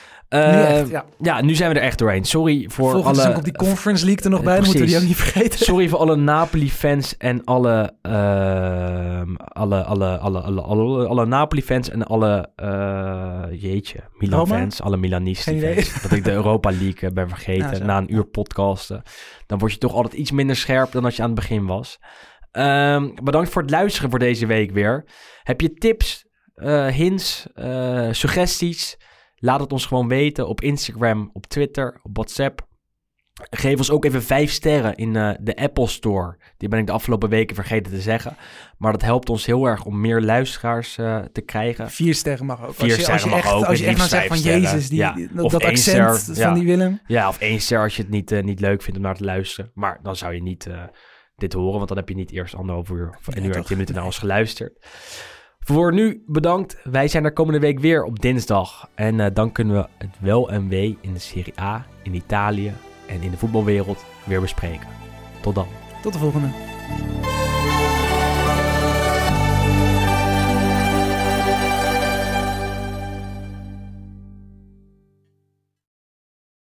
Nu zijn we er echt doorheen. Sorry voor volgend alle... op die Conference League er nog bij. Dan moeten we die ook niet vergeten. Sorry voor alle Napoli-fans en alle Napoli-fans en alle Milan-fans. Alle Milanisten-fans. Dat ik de Europa League ben vergeten na een uur podcasten. Dan word je toch altijd iets minder scherp dan als je aan het begin was. Bedankt voor het luisteren voor deze week weer. Heb je tips, hints, suggesties? Laat het ons gewoon weten op Instagram, op Twitter, op WhatsApp. Geef ons ook even 5 sterren in de Apple Store. Die ben ik de afgelopen weken vergeten te zeggen. Maar dat helpt ons heel erg om meer luisteraars te krijgen. 4 sterren mag ook. 4 sterren mag ook. Als je echt nou zegt van Jezus, dat accent van die Willem. Ja, of 1 ster als je het niet leuk vindt om naar te luisteren. Maar dan zou je niet dit horen, want dan heb je niet eerst 1,5 uur of 1 uur en 10 minuten naar ons geluisterd. Voor nu bedankt. Wij zijn er komende week weer op dinsdag. En dan kunnen we het wel en wee in de Serie A, in Italië en in de voetbalwereld weer bespreken. Tot dan. Tot de volgende.